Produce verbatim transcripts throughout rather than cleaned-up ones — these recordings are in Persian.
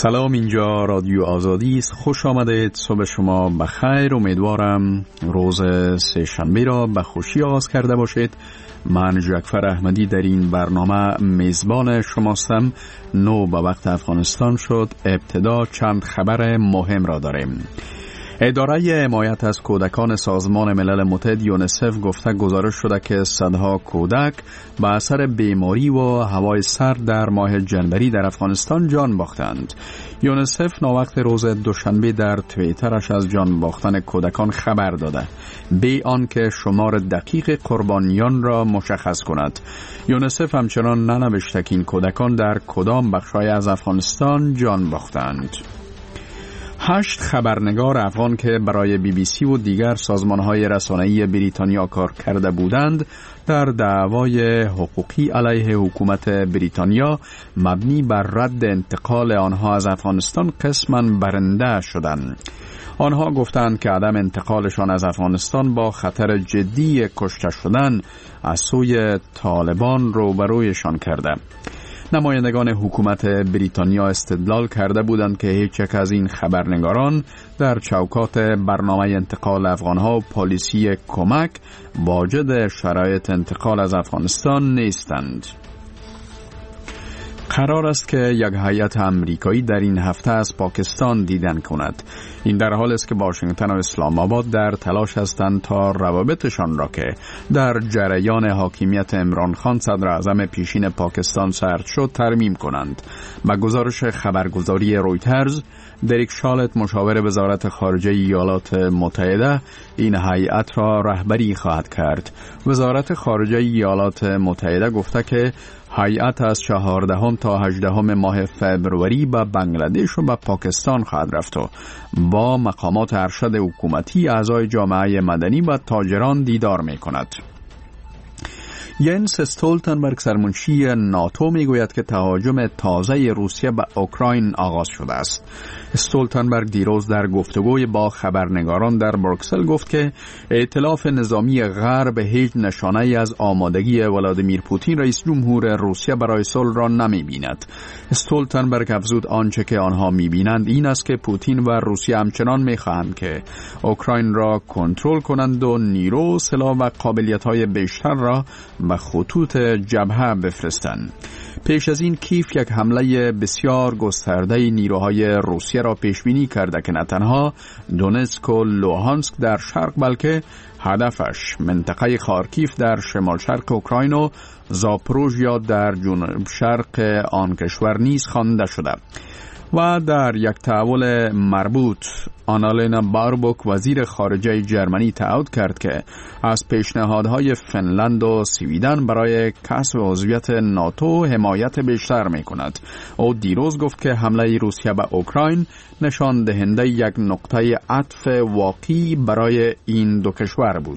سلام، اینجا رادیو آزادی است. خوش آمدید. صبح شما بخیر. امیدوارم روز سه شنبه را به خوشی آغاز کرده باشید. من جعفر احمدی در این برنامه میزبان شماستم. نو به وقت افغانستان شد. ابتدا چند خبر مهم را داریم. اداره حمایت از کودکان سازمان ملل متحد یونیسف گفته گزارش شده که صدها کودک به اثر بیماری و هوای سرد در ماه جنوری در افغانستان جان باختند. یونیسف ناوقت روز دوشنبه در توییترش از جان باختن کودکان خبر داده، بی آنکه شمار دقیق قربانیان را مشخص کند. یونیسف همچنان ننوشته که این کودکان در کدام بخش‌های از افغانستان جان باختند. هشت خبرنگار افغان که برای بی بی سی و دیگر سازمان‌های رسانه‌ای بریتانیا کار کرده بودند در دعوای حقوقی علیه حکومت بریتانیا مبنی بر رد انتقال آنها از افغانستان قسماً برنده شدند. آنها گفتند که عدم انتقالشان از افغانستان با خطر جدی کشته شدن از سوی طالبان روبرویشان کرده. نمایندگان حکومت بریتانیا استدلال کرده بودند که هیچ یک از این خبرنگاران در چوکات برنامه انتقال افغانها و پالیسی کمک واجد شرایط انتقال از افغانستان نیستند. قرار است که یک هیئت امریکایی در این هفته از پاکستان دیدن کند. این در حال است که واشنگتن و اسلام آباد در تلاش هستند تا روابطشان را که در جریان حاکمیت عمران خان صدر اعظم پیشین پاکستان سرد شد ترمیم کنند. با گزارش خبرگزاری رویترز، دریک شالت مشاور وزارت خارجه ایالات متحده این هیئت را رهبری خواهد کرد. وزارت خارجه ایالات متحده گفته که هیئت از چهاردهم تا هجدهم ماه فوریه به بنگلادش و به پاکستان خواهد رفت و با مقامات ارشد حکومتی، اعضای جامعه مدنی و تاجران دیدار می کند. ینس استولتنبرگ سرمنشی ناتو می گوید که تهاجم تازه روسیه به اوکراین آغاز شده است. استولتنبرگ دیروز در گفتگوی با خبرنگاران در بروکسل گفت که ائتلاف نظامی غرب هیچ نشانه‌ای از آمادگی ولادیمیر پوتین رئیس جمهور روسیه برای صلح را نمی بیند. استولتنبرگ افزود آنچه که آنها می بینند این است که پوتین و روسیه همچنان می خواهند که اوکراین را کنترل کنند و نیرو، سلاح و قابلیت‌های بیشتر را به خطوط جبهه بفرستند. پیش از این کیف یک حمله بسیار گسترده نیروهای روسیه را پیش بینی کرده که نه تنها دونتسک و لوهانسک در شرق بلکه هدفش منطقه خارکیف در شمال شرق اوکراین و زاپروژیا در جنوب شرق آن کشور نیز خوانده شده. و در یک تحول مربوط، آنالینا باربوک وزیر خارجه جرمنی تعهد کرد که از پیشنهادهای فنلند و سویدن برای کسب عضویت ناتو حمایت بیشتر می کند. او دیروز گفت که حمله روسیه به اوکراین نشان دهنده یک نقطه عطف واقعی برای این دو کشور بود.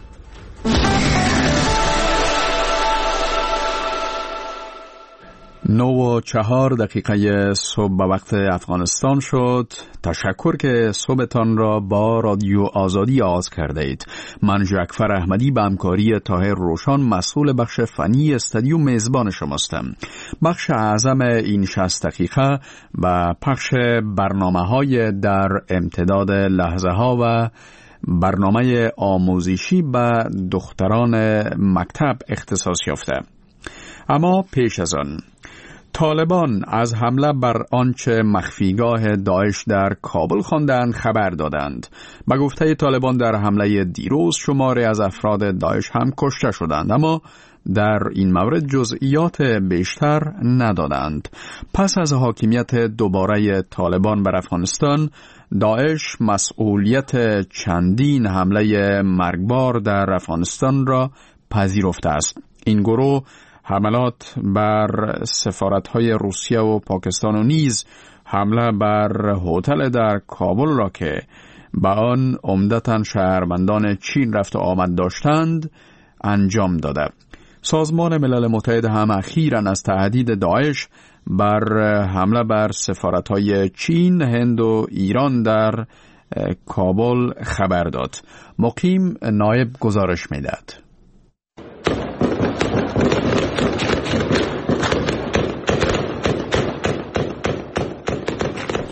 نو و چهار دقیقه صبح به وقت افغانستان شد. تشکر که صبحتان را با رادیو آزادی آغاز کرده اید. من جعفر احمدی به همکاری طاهر روشان مسئول بخش فنی استودیو میزبان شماستم. بخش اعظم این شصت دقیقه و پخش برنامه های در امتداد لحظه ها و برنامه آموزشی به دختران مکتب اختصاص یافته. اما پیش از آن، طالبان از حمله بر آنچه مخفیگاه داعش در کابل خواندند خبر دادند. به گفته طالبان در حمله دیروز شماری از افراد داعش هم کشته شدند، اما در این مورد جزئیات بیشتر ندادند. پس از حاکمیت دوباره طالبان بر افغانستان، داعش مسئولیت چندین حمله مرگبار در افغانستان را پذیرفته است. این گروه حملات بر سفارت‌های روسیه و پاکستان و نیز حمله بر هتل در کابل را که به آن عمدتاً شهروندان چین رفت و آمد داشتند انجام داده. سازمان ملل متحد هم اخیراً از تهدید داعش بر حمله بر سفارت‌های چین، هند و ایران در کابل خبر داد. مقیم نایب گزارش می‌دهد.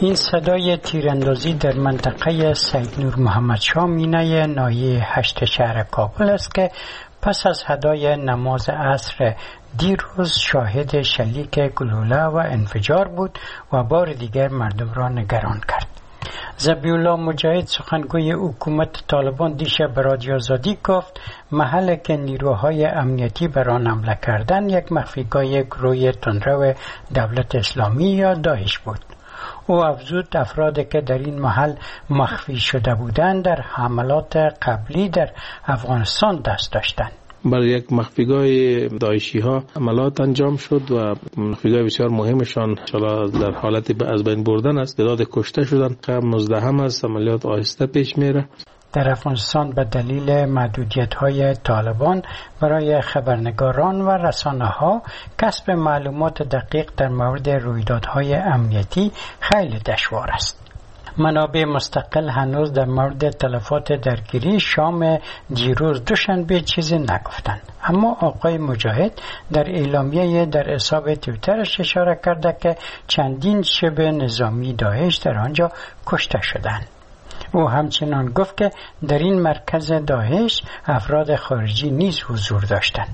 این صدای تیراندازی در منطقه سید نور محمد شاه مینه ناحیه هشت شهر کابل است که پس از ادای نماز عصر دیروز شاهد شلیک گلوله و انفجار بود و بار دیگر مردم را نگران کرد. ذبیح الله مجاهد سخنگوی حکومت طالبان دیشب به رادیو آزادی گفت محل که نیروهای امنیتی بر آن حمله کردند یک مخفیگاه گروه تندرو دولت اسلامی یا داعش بود. او افزود افرادی که در این محل مخفی شده بودند در حملات قبلی در افغانستان دست داشتند. برای یک مخفیگاه داعشی ها عملیات انجام شد و مخفیگاه بسیار مهمشان در حالت از بین بردن است. تعداد کشته شدن قبل نوزده هم است. عملیات آهسته پیش میره. در افغانستان به دلیل محدودیت‌های طالبان برای خبرنگاران و رسانه‌ها کسب معلومات دقیق در مورد رویدادهای امنیتی خیلی دشوار است. منابع مستقل هنوز در مورد تلفات درگیری شام دیروز دوشنبه چیزی نگفتند، اما آقای مجاهد در اعلامیه در حساب توییترش اشاره کرده که چندین شبه نظامی داعش در آنجا کشته شدند. او همچنان گفت که در این مرکز داعش افراد خارجی نیز حضور داشتند.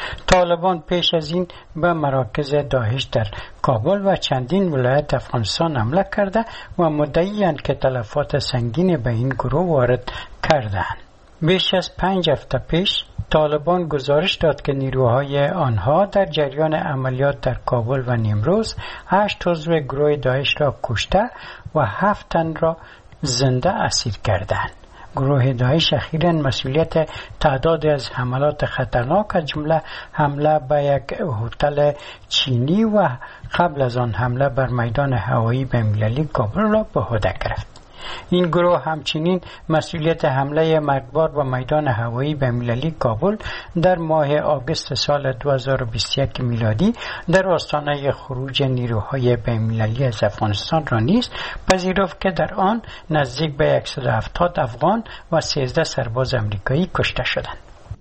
طالبان پیش از این به مراکز داعش در کابل و چندین ولایت افغانستان حمله کرده و مدعی‌اند که تلفات سنگین به این گروه وارد کردند. بیش از پنج هفته پیش طالبان گزارش داد که نیروهای آنها در جریان عملیات در کابل و نیمروز هشت عضو گروه داعش را کشته و هفت تن را زنده اسیر کردند. گروه داعش اخیراً مسئولیت تعدادی از حملات خطرناک از جمله حمله به یک هتل چینی و قبل از آن حمله بر میدان هوایی بین‌المللی کابل را به عهده گرفت. این گروه همچنین مسئولیت حمله مرگبار به میدان هوایی بین‌المللی کابل در ماه آگوست سال دو هزار و بیست و یک میلادی در آستانه خروج نیروهای بین‌المللی از افغانستان را نیز پذیرفت که در آن نزدیک به صد و هفتاد افغان و سیزده سرباز آمریکایی کشته شدند.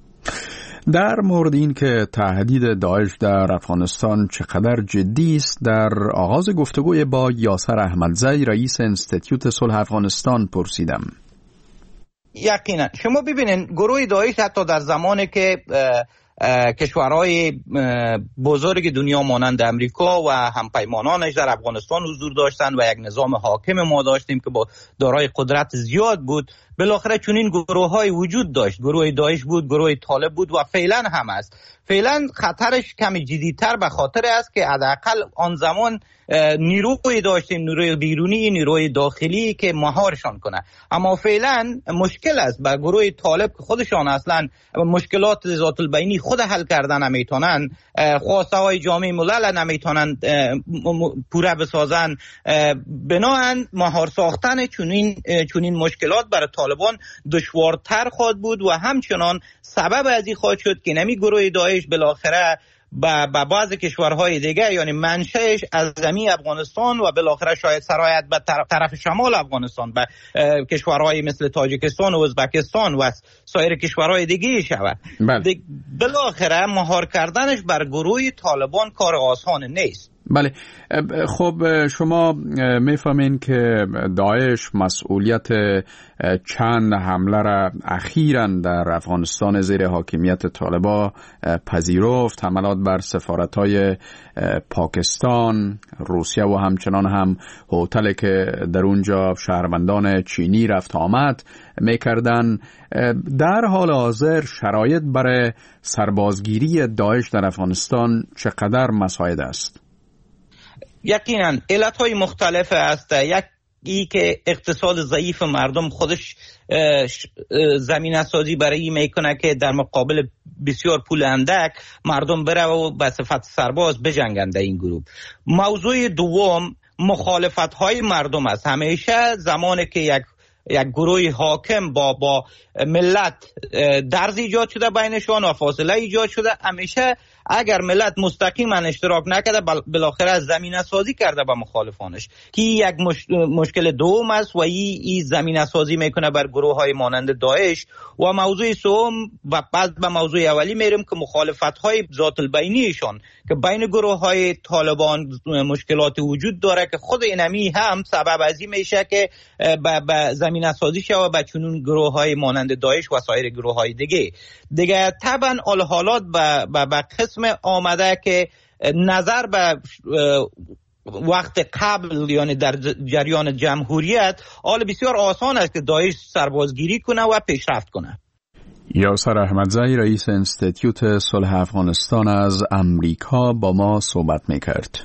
در مورد این که تهدید داعش در افغانستان چقدر جدی است در آغاز گفتگوی با یاسر احمدزی رئیس انستیتیوت صلح افغانستان پرسیدم. یقینا شما ببینید گروه داعش حتی در زمانی که کشورهای بزرگ دنیا مانند امریکا و همپیمانانش در افغانستان حضور داشتند و یک نظام حاکم ما داشتیم که با دارای قدرت زیاد بود، بالاخره چنین گروه های وجود داشت. گروه داعش بود، گروه طالب بود و فعلا هم است. فعلا خطرش کمی جدی‌تر به خاطر است که حداقل آن زمان نیروی داشتیم، نیروی بیرونی، نیروی داخلی که مهارشان کنه. اما فعلا مشکل است به گروه طالب که خودشان اصلا مشکلات ذات البینی خود حل کردن نمیتونن، خواسته های جامعه ملل نمیتونن پوره بسازن، بناهن مهار ساختن چنین چنین مشکلات برای طالبان دشوارتر خواهد بود و همچنان سبب از این خواهد شد که نمی گروه داعش بالاخره با با بعض کشورهای دیگه، یعنی منشأش از زمین افغانستان و بالاخره شاید سرایت به طرف, طرف شمال افغانستان به کشورهای مثل تاجیکستان و ازبکستان و سایر کشورهای دیگه شود. بالاخره مهار کردنش بر گروه طالبان کار آسان نیست. بله، خب شما میفهمین که داعش مسئولیت چند حمله را اخیراً در افغانستان زیر حاکمیت طالبان پذیرفت، حملات بر سفارت‌های پاکستان، روسیه و همچنان هم هتلی که در اونجا شهروندان چینی رفت آمد میکردن. در حال حاضر شرایط برای سربازگیری داعش در افغانستان چقدر مساعد است؟ یقینا علتهای مختلف است. یکی که اقتصاد ضعیف مردم خودش زمینه سازی برای این میکنه که در مقابل بسیار پول اندک مردم بره و به صفت سرباز بجنگند این گروه. موضوع دوم مخالفت های مردم است. همیشه زمانی که یک یک گروه حاکم با با ملت درز ایجاد شده بینشان و فاصله ایجاد شده، همیشه اگر ملت مستقیما اشتراک نکرده بالاخره زمینه سازی کرده به مخالفانش که یک مش... مشکل دوم است و این ای زمینه سازی میکنه بر گروه های مانند داعش. و موضوع سوم و بعد به موضوع اولی میریم که مخالفت های ذات البینیشان که بین گروه های طالبان مشکلات وجود داره که خود اینمی هم سبب از این میشه که به زمینه سازی شود به چنون گروه های مانند داعش و سایر گروه های دیگه دیگه. طبعا حالات به قسم آمده که نظر به وقت قبل یعنی در جریان جمهوریت حال بسیار آسان است که داعش سربازگیری کنه و پیشرفت کنه. یاسر احمدزی رئیس انستیتیوت صلح افغانستان از امریکا با ما صحبت میکرد.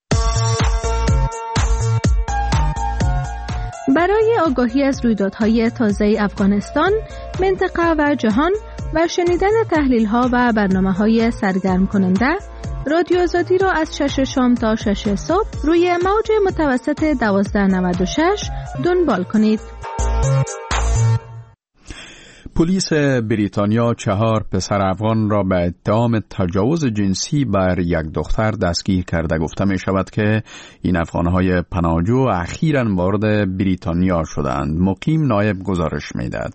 برای آگاهی از رویدادهای تازه افغانستان، منطقه و جهان و شنیدن تحلیل‌ها و برنامه‌های سرگرم کننده، رادیو آزادی را از شش شام تا شش صبح روی موج متوسط دوازده نود و شش دنبال کنید. پلیس بریتانیا چهار پسر افغان را به اتهام تجاوز جنسی بر یک دختر دستگیر کرده. گفته می شود که این افغانهای پناهجو اخیراً وارد بریتانیا شدند. مقیم نایب گزارش می دهد.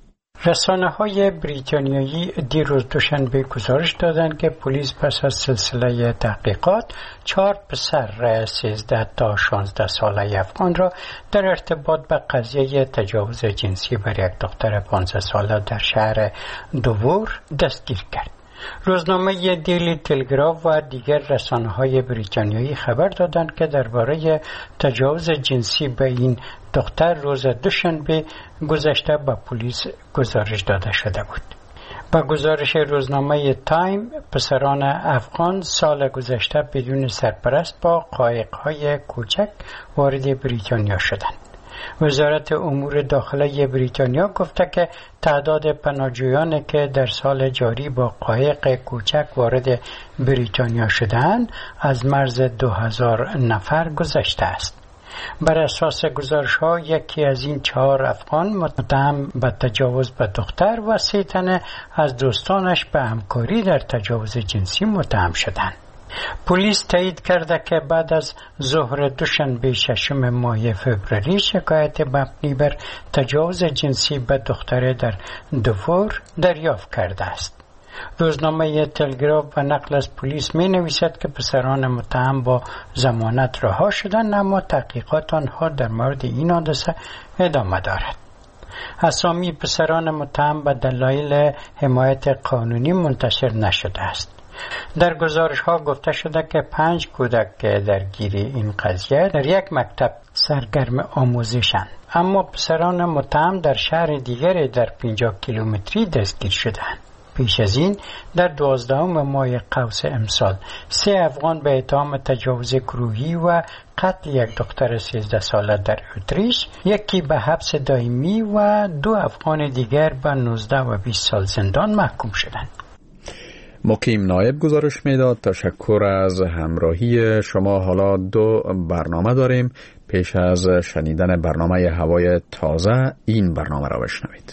رسانه‌های بریتانیایی دیروز دوشنبه گزارش دادند که پلیس پس از سلسله تحقیقات چهار پسر سیزده تا شانزده ساله افغان را در ارتباط به قضیه تجاوز جنسی بر یک دختر پانزده ساله در شهر دوور دستگیر کرد. روزنامه دیلی تلگراف و دیگر رسانه‌های بریتانیایی خبر دادند که درباره تجاوز جنسی به این دختر روز دوشنبه گذشته به پلیس گزارش داده شده بود. با گزارش روزنامه تایم، پسران افغان سال گذشته بدون سرپرست با قایق‌های کوچک وارد بریتانیا شدند. وزارت امور داخله بریتانیا گفته که تعداد پناهجویانی که در سال جاری با قایق کوچک وارد بریتانیا شدند از مرز دو هزار نفر گذشته است. بر اساس گزارش‌ها یکی از این چهار افغان متهم به تجاوز به دختر و سه تن از دوستانش به همکاری در تجاوز جنسی متهم شدند. پلیس تایید کرده که بعد از ظهر دوشنبه ششم ماه فوریه شکایت مبنی بر تجاوز جنسی به دختر در دوور دریافت کرده است. روزنامه تلگراف و نقل از پلیس می نویسد که پسران متهم با ضمانت رها شدند، اما تحقیقات آنها در مورد این حادثه ادامه دارد. اسامی پسران متهم به دلایل حمایت قانونی منتشر نشده است. در گزارش ها گفته شده که پنج کودک درگیر این قضیه در یک مکتب سرگرم آموزشند، اما پسران متهم در شهر دیگر در پنجاه کیلومتری دستگیر شدند. پیش از این در دوازدهم ماه قوس امسال سه افغان به اتهام تجاوز گروهی و قتل یک دختر سیزده ساله در اتریش، یکی به حبس دائمی و دو افغان دیگر به نوزده و بیست سال زندان محکوم شدند. مقیم نایب گزارش میداد. تشکر از همراهی شما. حالا دو برنامه داریم. پیش از شنیدن برنامه هوای تازه این برنامه را بشنوید.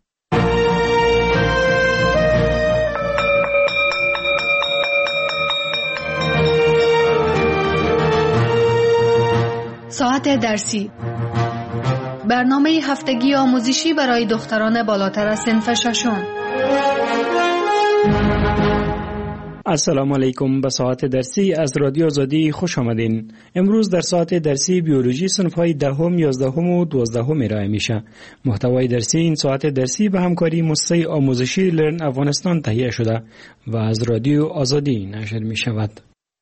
ساعت درسی، برنامه هفتگی آموزشی برای دختران بالاتر از صنف ششم. السلام علیکم. به ساعت درسی از رادیو آزادی خوش آمدین. امروز در ساعت درسی بیولوژی صنف‌های دهم، یازدهم و دوازدهم ارائه میشه. محتوای درسی این ساعت درسی به همکاری مؤسسه آموزشی لرن افغانستان تهیه شده و از رادیو آزادی نشر می شود.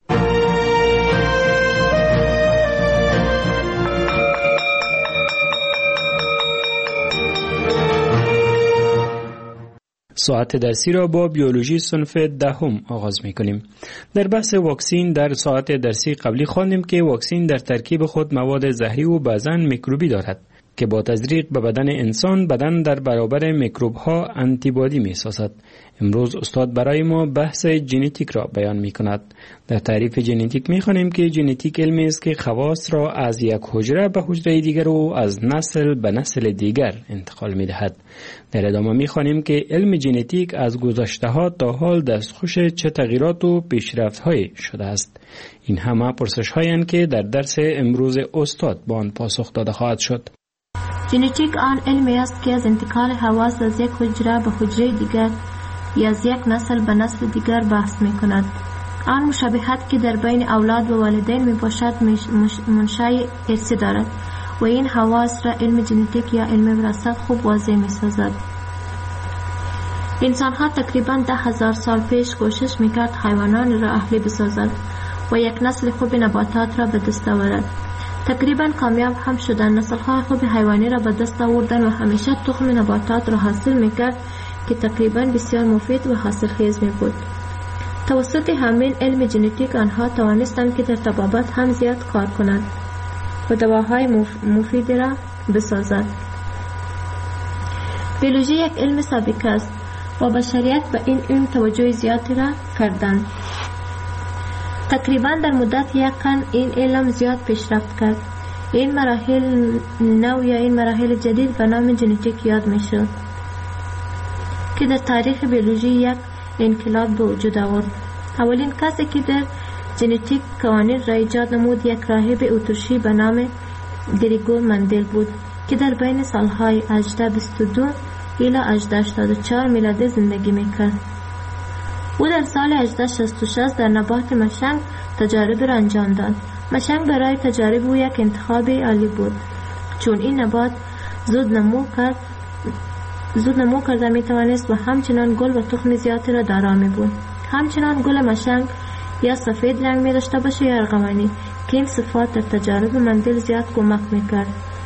ساعت درسی را با بیولوژی صنف دهم آغاز می کنیم. در بحث واکسین در ساعت درسی قبلی خواندیم که واکسین در ترکیب خود مواد زهری و بعضاً میکروبی دارد که با تزریق به بدن انسان بدن در برابر میکروب ها آنتیبادی می سازد. امروز استاد برای ما بحث ژنتیک را بیان می کند. در تعریف ژنتیک می خوانیم که ژنتیک علمی است که خواص را از یک حجره به حجره دیگر و از نسل به نسل دیگر انتقال می دهد. در ادامه می خوانیم که علم ژنتیک از گذشته ها تا حال دستخوش چه تغییرات و پیشرفت های شده است. این همه پرسش هایند که در درس امروز استاد با آن پاسخ داده خواهد شد. ژنتیک آن علمی است که از انتقال حواس از یک حجره به حجره دیگر یا از یک نسل به نسل دیگر بحث می کند. آن مشابهت که در بین اولاد و والدین می باشد منشأ ارثی دارد و این حواس را علم ژنتیک یا علم وراثت خوب واضح می سازد. انسان ها تقریبا ده هزار سال پیش کوشش می کرد حیوانان را اهلی بسازد و یک نسل خوب نباتات را به دست آورد. تقریبا کامیاب هم شدن. نسل های خوب حیوانی را به دست آوردن و همیشه تخم نباتات را حاصل می کرد که تقریبا بسیار مفید و حاصل خیز می بود. توسط همین علم ژنتیک آنها توانستند که در طبابت هم زیاد کار کنند و دواهای مفید را بسازد. بیولوژی یک علم سابقه است و بشریت به این علم توجه زیادی را کردند. تقریبا در مدت یک قرن این علم زیاد پیشرفت کرد. این مراحل نو یا این مراحل جدید به نام ژنتیک یاد می شد که در تاریخ بیولوژی یک انقلاب به وجود آورد. اولین کسی که در ژنتیک قوانین را ایجاد نمود یک راهب اتریشی به نام گریگور مندل بود که در بین سالهای هزار و بیست و دو الی هزار و هشتاد و چهار میلادی زندگی میکرد. او در سال هزار و شصت و شش در نبات مشنگ تجارب را انجام داد. مشنگ برای تجارب او یک انتخاب عالی بود چون این نبات زود نمو کرد زود نمو کرده می توانست و همچنان گل و تخم زیادی را دارا می بود. همچنان گل مشنگ یا سفید رنگ می داشته باشه یا ارغوانی که این صفات در تجارب مندل زیاد کمک می کرد.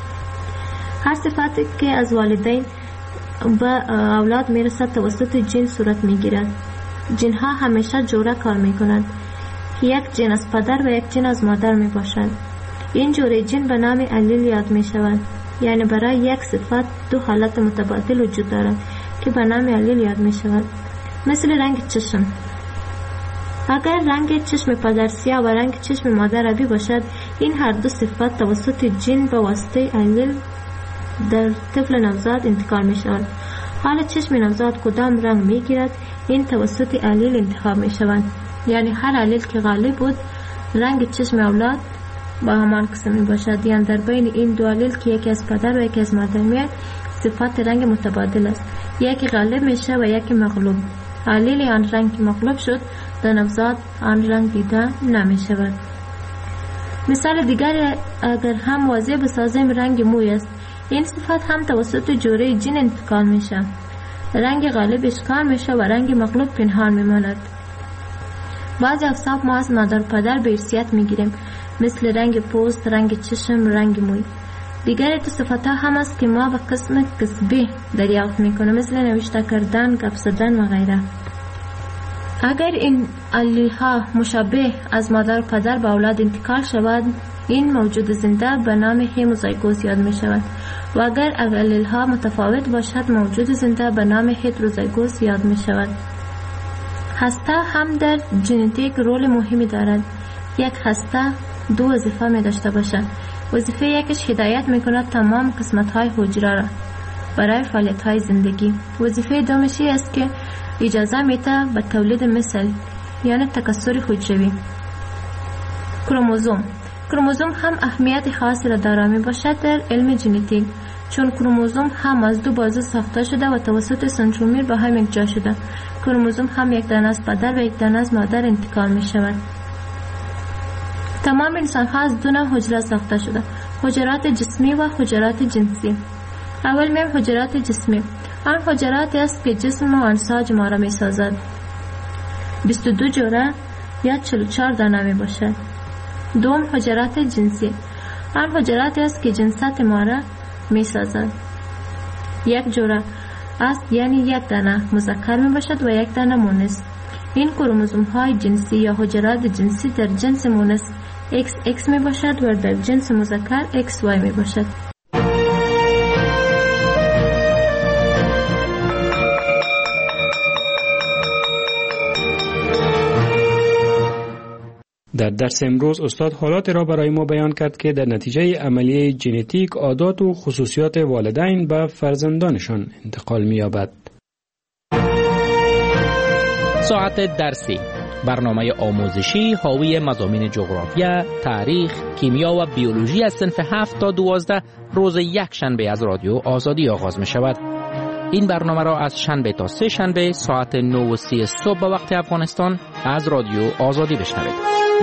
هر صفاتی که از والدین به اولاد می رسد توسط جین صورت می گیرد. جین ها همیشه جوره کار می کنند که یک جین از پدر و یک جین از مادر می باشد. این جوره جین به نام الیل یاد می شود. یعنی برای یک صفت دو حالت متبادل وجود دارد که به نام الیل یاد می شود. مثل رنگ چشم. اگر رنگ چشم پدر سیاه و رنگ چشم مادر آبی باشد این هر دو صفت توسط جین به واسطه الیل در طفل نوزاد انتقال می شود. حال چشم نوزاد کدام رنگ می گیرد این توسط الیل انتخاب می شود. یعنی هر الیل که غالب بود رنگ چشم اولاد با همان قسم می باشد. یعنی در بین این دو الیل که یکی از پدر و یکی از مادر میاد صفات رنگ متبادل است. یکی غالب میشه و یکی مغلوب. الیل آن رنگ که مغلوب شد در نوزاد آن رنگ دیده نمی شود. مثال دیگر اگر هم واضح بسازیم رنگ موی است. این صفت هم توسط جوره جین انتقال میشه. رنگ غالب اشکال میشه و رنگ مغلوب پنهان میماند. بعضی اوصاف ما از مادر و پدر به ارثیت میگیریم مثل رنگ پوست، رنگ چشم، رنگ موی. دیگر تو صفت ها هم است که ما به قسم کسبی دریافت میکنیم مثل نوشته کردن، گپ زدن و غیره. اگر این الیل ها مشابه از مادر و پدر به اولاد انتقال شود این موجود زنده به نام هموزایگوس یاد می شود و اگر الیل ها متفاوت باشد موجود زنده به نام هتروزایگوس یاد می شود. هسته هم در ژنتیک رول مهمی دارد. یک هسته دو وظیفه می داشته باشد. وظیفه یکش هدایت می کند تمام قسمت های حجره را برای فعالیت های زندگی. وظیفه دومش است که اجازه میده به تولید مثل یعنی تکثر حجروی. کروموزوم کروموزوم هم اهمیت خاصی را دارا می باشد در علم ژنتیک چون کروموزوم هم از دو بازو ساخته شده و توسط سنترومیر به هم یک جا شده. کروموزوم هم یک دانه از پدر و یک دانه از مادر انتقال می شود. تمام انسان ها از دو نوع حجره ساخته شده: حجرات جسمی و حجرات جنسی. اول میم حجرات جسمی. آن حجراتی است که جسم و انساج ما را می سازد. بیست و دو جوره یا چهل و چهار دانه می باشد. دوم حجرات جنسی. آن حجراتی است که جنسات ما را می سازد. یک جوره است یعنی یک دانه مذکر می باشد و یک دانه مؤنث. این کروموزوم های جنسی یا حجرات جنسی در جنس مؤنث ایکس ایکس می باشد و در جنس مذکر ایکس وای می باشد. در درس امروز استاد حالات را برای ما بیان کرد که در نتیجه عملیه ژنتیک عادات و خصوصیات والدین به فرزندانشان انتقال می‌یابد. ساعت درسی، برنامه آموزشی حاوی مضامین جغرافیا، تاریخ، کیمیا و بیولوژی از صنف هفت تا دوازده روز یک شنبه از رادیو آزادی آغاز می شود. این برنامه را از شنبه تا سه شنبه ساعت نه و سی صبح به وقت افغانستان از رادیو آزادی بشنوید.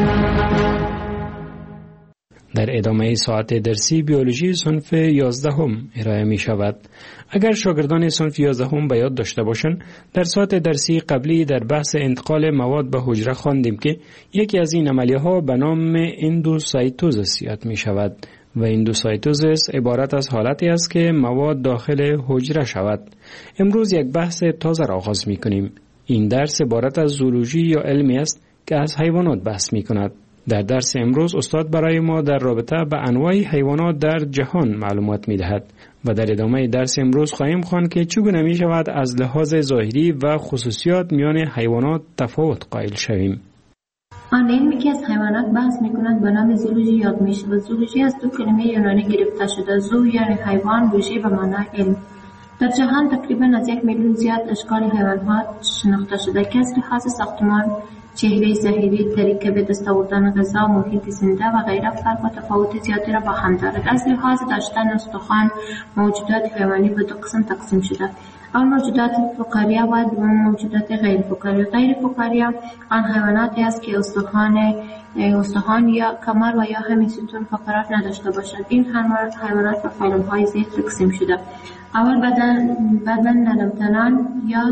در ادامه ساعت درسی بیولوژی صنف یازدهم ارائه می شود. اگر شاگردان صنف یازدهم به یاد داشته باشند، در ساعت درسی قبلی در بحث انتقال مواد به حجره خواندیم که یکی از این عملیه ها به نام اندوسایتوزیس یاد می شود و اندوسایتوزیس عبارت از حالتی است که مواد داخل حجره شود. امروز یک بحث تازه را آغاز می کنیم. این درس عبارت از زولوژی یا علمی است که از حیوانات بحث می کند. در درس امروز استاد برای ما در رابطه به انواع حیوانات در جهان معلومات می دهد و در ادامه درس امروز خواهیم خواند که چگونه می شود از لحاظ ظاهری و خصوصیات میان حیوانات تفاوت قائل شویم. آن علمی که از حیوانات بحث می کند به نام زولوژی یاد می شود. زولوژی از دو کلمه یونانی گرفته شده. زو یعنی حیوان، لوژی به معنای علم. در جهان تقریبا از یک میلیون زیاد اشکال حیوانات شناخته شده که از لحاظ ساختمان، چهره ظاهری، طریق به دست آوردن غذا، محیط زنده و غیره فرق و تفاوت زیادی را با هم دارد. از لحاظ داشتن استخوان، موجودات حیوانی به دو قسم تقسیم شده. آن موجودات فقاریه و موجودات غیر فقاریه. غیر فقاریه آن حیواناتی است که استخوان استخوان یا کمر و یا همین ستون فقرات نداشته باشند. این حیوانات به فیلم‌های زیر تقسیم شده. اول بدن بدن نرمتنان یا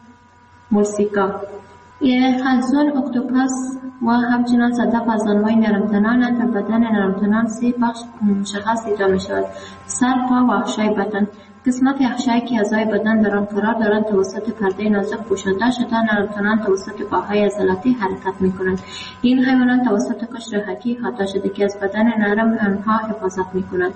مولسکا، خلزون، اکتوپس و همچنان صدف از انواع نرمتنان. در بدن نرمتنان سه بخش مشخص دیده می شود: سر، پا و احشای بدن. قسمت احشایی که اعضای بدن در آن قرار دارند توسط پرده نازک پوشانده شده. نرمتنان توسط پاهای عضلاتی حرکت می کنند. این حیوانات توسط قشر حکی احاطه شده که از بدن نرم آنها حفاظت می کنند.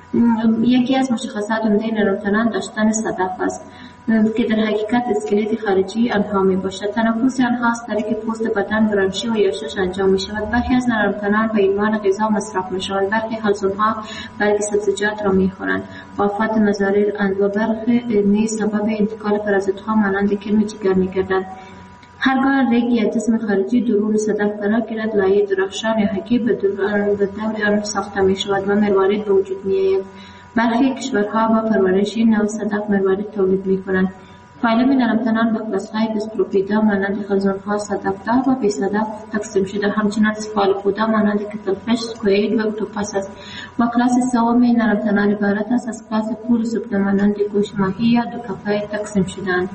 یکی از مشخصات عمده نرمتنان داشتن صدف است که در حقیقت اسکلت خارجی آنها می باشد. تنفس آنها از طریق پوست بدن، برانشی و یاشش انجام می شود. برخی از نرمتنان به عنوان غذا مصرف می شوند. برخی حلزونها برگ سبزیجات را می خورند. آفات مضارر اند و برخی نیز سبب انتقال پرازیت‌ها مانند کرم جگر می گردند. هرگاه ریگ یا جسم خارجی درون صدف قرار گیرد، لایه درخشان یا حکی به دور آن ساخته می شود و مروارید به وجود می آید. برخی کشورها با پرورش نو صدف مروارید تولید می کنند. فایلم نرمتنان به کلاس‌های بستروپیدا مانند خلزون‌ها، صدف‌دار و بی صدف تقسیم شده. همچنین سفالوپودا مانند کتلفش، سکوئید و اکتوپس است. و کلاس سوم نرمتنان عبارت است از کلاس پولوسوپدا مانند گوش ماهی یا دوکفه تقسیم شده‌اند.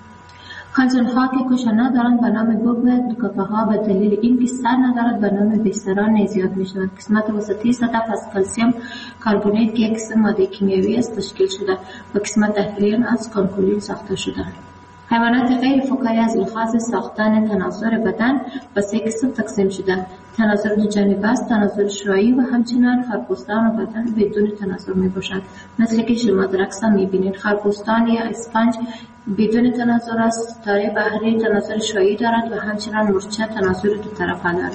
خلزون‌ها که کوشه ندارند به نام گوگ و دوکفه‌ها به دلیل اینکه سر ندارد به نام بیسران نیز یاد می‌شوند. قسمت وسطی صدف از کلسیم کربونیت که یک قسم ماده کیمیایی است تشکیل شده و قسمت داخلی از کانکولین ساخته شده. حیوانات غیر فقاری از لحاظ ساختن تناسر بدن به سه قسم تقسیم شده: تناسر دو جانبه است، تناسر شعاعی و همچنین خرپوستان و بدن بدون تناسر می باشند. مثل که شما در عکس می بینید خرپوستان یا اسفنج بدون تناسر است. ستاره بحری تناسر شعاعی دارد و همچنین مورچه تناسر دو طرفه دارد.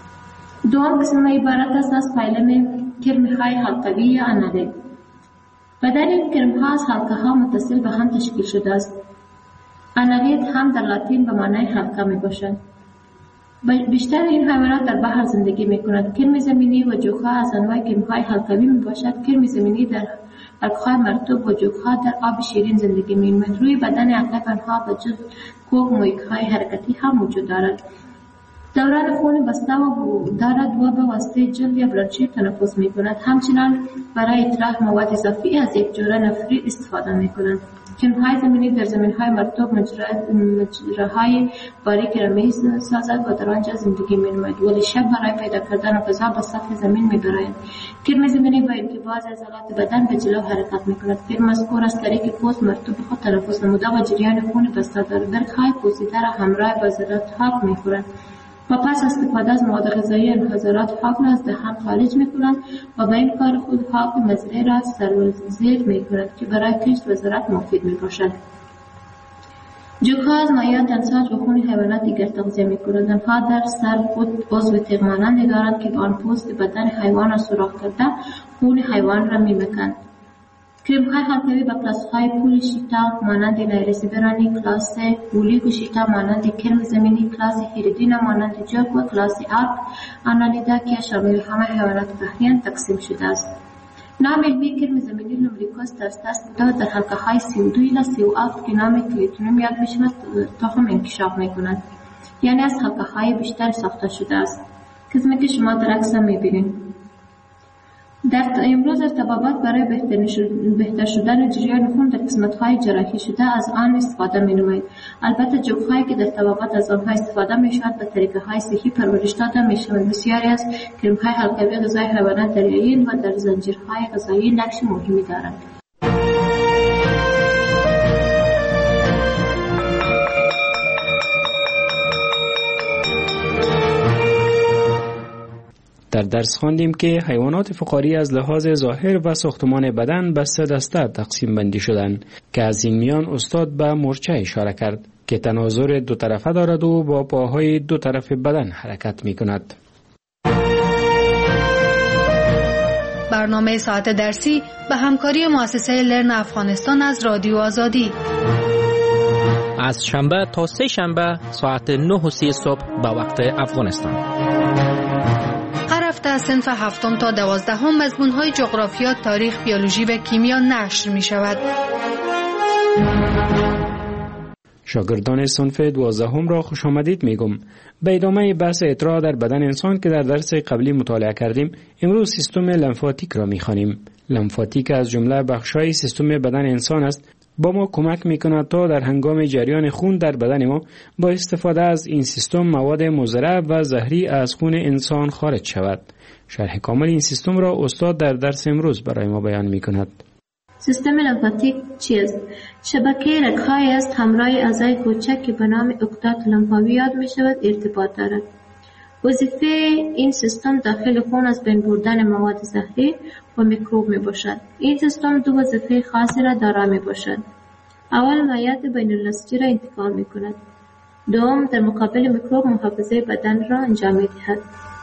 دوم قسم عبارت است از فایلم کرم‌های حلقوی یا انالیت. بدن این کرم‌ها از حلقه‌ها متصل به هم تشکیل شده است. انالیت هم در لاتین به معنای حلقه می باشد. بیشتر این حیوانات در بحر زندگی می کنند. کرم زمینی و جوخه از انواع کرم‌های حلقوی می باشد. کرم زمینی در حلقه‌های مرطوب و جوخه در آب شیرین زندگی می کنند. روی بدن اغلب آنها به جز کوک مویک‌های حرکتی هم وجود دارد. دوران خون بسته و دارد و به واسطه جلد یا برانشی تنفس می کند. همچنین برای اطراح مواد اضافی از یک جوره نفری استفاده می کنند. کرم‌های زمینی در زمین‌های مرطوب مجراهای باریک را می سازد و در آنجا زندگی می نماید، ولی شب برای پیدا کردن غذا به سطح زمین می برآید. کرم زمینی با انقباض عضلات بدن به جلو حرکت می کند. کرم مذکور از طریق پوست مرطوب خود تنفس نموده و جریان خون بسته دارد. برگ‌های پوسیده را همراه با عضلات حاق می خورد و پس استفاده از مواد غذایی انحصارات حاق را از دهان خارج می کنند و به این کار خود حاق مزرعه را سرازیر می کنند که برای کشت و زراعت مفید می باشد. جوک‌ها از مایعات در ساج و خون حیوانات دیگر تغذیه می‌کنند. آنها در سر خود عضو تیغ مانندی دارند که آن پوست بدن حیوان را سوراخ کرده خون حیوان را می‌مکند. کرم‌های حلقوی با کلاس‌های پول شیتا مانند لایرسیبرانی، کلاس اولیگو شیتا مانند کرم زمینی، کلاس هیریدینا مانند جوک و کلاس آرک آنالیدا که شامل همه حیوانات بحریان تقسیم شده است. نام علمی کرم زمینی لومبریکوس ترستاس بوده و در حلقه های سی و دو الی سی و هفت که نام کلیتونوم یاد می شود تخم انکشاف می کند. یعنی از حلقه های بیشتر ساخته شده است. قسمی که شما در عکس می بینید. در امروز ارتباطات برای بهتر شدن جریان خون در قسمت‌های جراحی شده از آن استفاده می‌نمایید. البته جوک‌هایی که در طبقات از آنها استفاده می‌شود به طریقه‌های صحی پرورش داده می‌شوند. بسیاری از کرم‌های حلقوی غذای حیوانات دریایی و در زنجیرهای غذایی نقش مهمی دارند. در درس خواندیم که حیوانات فقاری از لحاظ ظاهر و ساختمان بدن به سه دسته تقسیم بندی شدند که از این میان استاد به مورچه اشاره کرد که تناظر دو طرفه دارد و با پاهای دو طرف بدن حرکت می کند. برنامه ساعت درسی به همکاری مؤسسه لرن افغانستان از رادیو آزادی از شنبه تا سه شنبه ساعت نه و سی صبح به وقت افغانستان. هفته صنف هفتم تا دوازدهم مضمون‌های جغرافیا، تاریخ، بیولوژی و کیمیا نشر می‌شود. شاگردان صنف دوازدهم را خوش آمدید میگم. به ادامه بحث اطراع در بدن انسان که در درس قبلی مطالعه کردیم، امروز سیستم لمفاتیک را می‌خوانیم. لمفاتیک از جمله بخش‌های سیستم بدن انسان است. با ما کمک می‌کند تا در هنگام جریان خون در بدن ما با استفاده از این سیستم مواد مضر و زهری از خون انسان خارج شود. شرح کامل این سیستم را استاد در درس امروز برای ما بیان می‌کند. سیستم لمفاتیک چیست؟ شبکه رگ‌هایی است همراه اعضای کوچک که به نام عقدات لمفاوی یاد می‌شود ارتباط دارد. وظیفه این سیستم داخل خون از بین بردن مواد زهری و میکروب می باشد. این سیستم دو وظیفه خاصی را دارا می باشد. اول مایعات بین النسجی را انتقال می کند. دوم در مقابل میکروب محافظه بدن را انجام می دهد.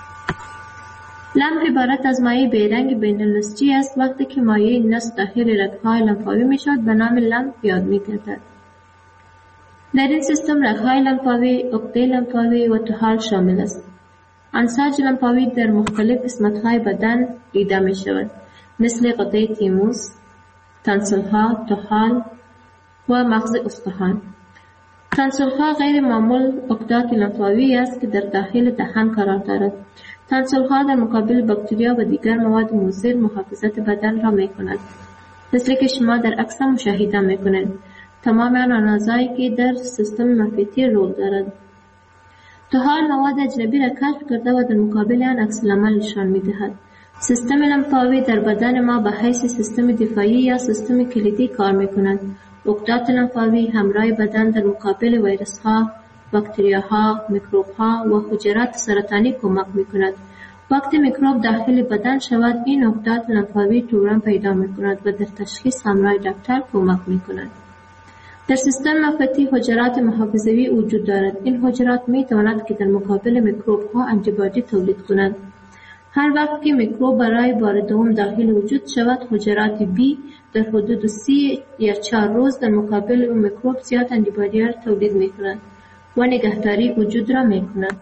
لمف عبارت از مایع بیرنگ بین النسجی است. وقتی که مایع نسج داخل رگ‌های لمفاوی می شود به نام لمف یاد می گردد. در این سیستم رگ‌های لمفاوی، عقده لمفاوی و طحال شامل است. انساج لمفاوی در مختلف قسمت‌های بدن دیده می‌شود، مثل غده تیموس، تانسل‌ها، طحال و مغز استخوان. تانسل‌ها غیر معمول عقدات لمفاوی است که در داخل دهان قرار دارد. تانسل‌ها در مقابل باکتریا و دیگر مواد مضر محافظت بدن را می‌کند، مثل که شما در عکس مشاهده می‌کنید. تمام آن اعضایی که در سیستم لمفاتی رول دارند. طحال مواد اجنبی را کشف کرده و در مقابل آن عکس‌العمل نشان می‌دهد. سیستم لمفاوی در بدن ما به حیث سیستم دفاعی یا سیستم کلیدی کار می‌کند. عقدات لمفاوی همراه بدن در مقابل ویروس‌ها، باکتریاها، میکروب‌ها و حجرات سرطانی کمک می‌کند. وقتی میکروب داخل بدن شود، این عقدات لمفاوی تورم پیدا می‌کند و در تشخیص همراه دکتر کمک می‌کند. در سیستم لمفاتی حجرات محافظوی وجود دارد. این حجرات می تواند که در مقابل میکروب ها آنتیبادی تولید کنند. هر وقت که میکروب برای بار دوم داخل وجود شود، حجرات بی در حدود سی یا چهار روز در مقابل اون میکروب زیاد آنتیبادی را تولید می کنند و نگهداری وجود را می کنند.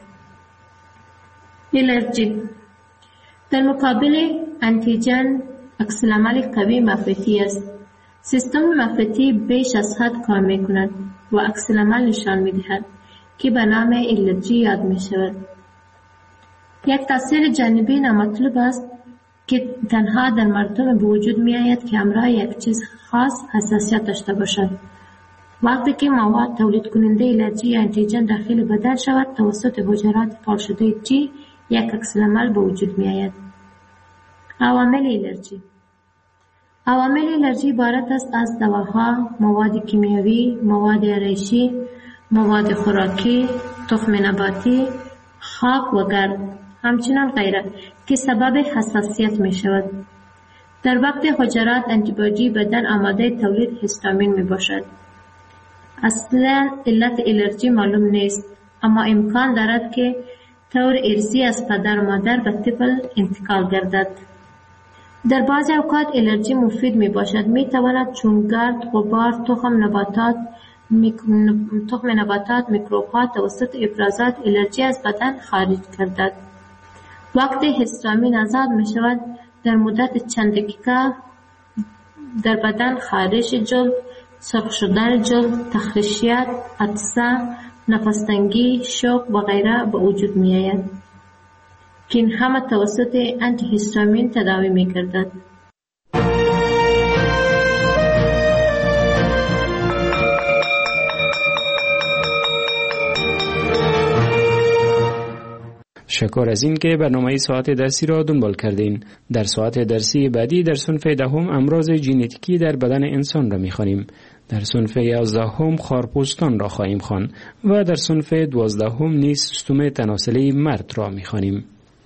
الرژی در مقابل آنتیجن عکس‌العمل قوی مفرطی است. سیستم مفرطی بیش از حد کار می کند و عکس‌العمل نشان می دهد که به نام الرژی یاد می شود. یک تاثیر جانبی نامطلوب است که تنها در مردم به وجود می آید که همراه یک چیز خاص حساسیت داشته باشد. وقتی که مواد تولید کننده الرژی یا آنتیجن داخل بدن شود، توسط حجرات فعال شده جی یک عکس‌العمل به وجود می آید. عوامل الرژی عوامل الرژی عبارت است از دواها، مواد کیمیایی، مواد آرایشی، مواد خوراکی، تخم نباتی، خاک و گرد، همچنان غیره که سبب حساسیت می شود. در وقت حجرات آنتیبادی بدن آماده تولید هیستامین می باشد. اصلا علت الرژی معلوم نیست، اما امکان دارد که طور ارثی از پدر و مادر به طفل انتقال گردد. در بعضی اوقات الرژی مفید می باشد. می تواند چون گرد، غبار، تخم نباتات، میک... تخم نباتات، میکروب‌ها توسط افرازات الرژی از بدن خارج گردد. وقتی هیستامین آزاد می شود، در مدت چند دقیقه در بدن خارش جلد، سرخ شدن جلد، تخریشیت، عطسه، نفس‌تنگی، شوک و غیره به وجود می آید که این همه توسط آنتی هیستامین تداوی می گردد. شکر از این که برنامه ساعت درسی را دنبال کردین. در ساعت درسی بعدی در صنف دهم امراض ژنتیکی در بدن انسان را می‌خوانیم. در صنف یازدهم خارپوستان را خواهیم خواند و در صنف دوازدهم نیز سیستم تناسلی مرد را می‌خوانیم.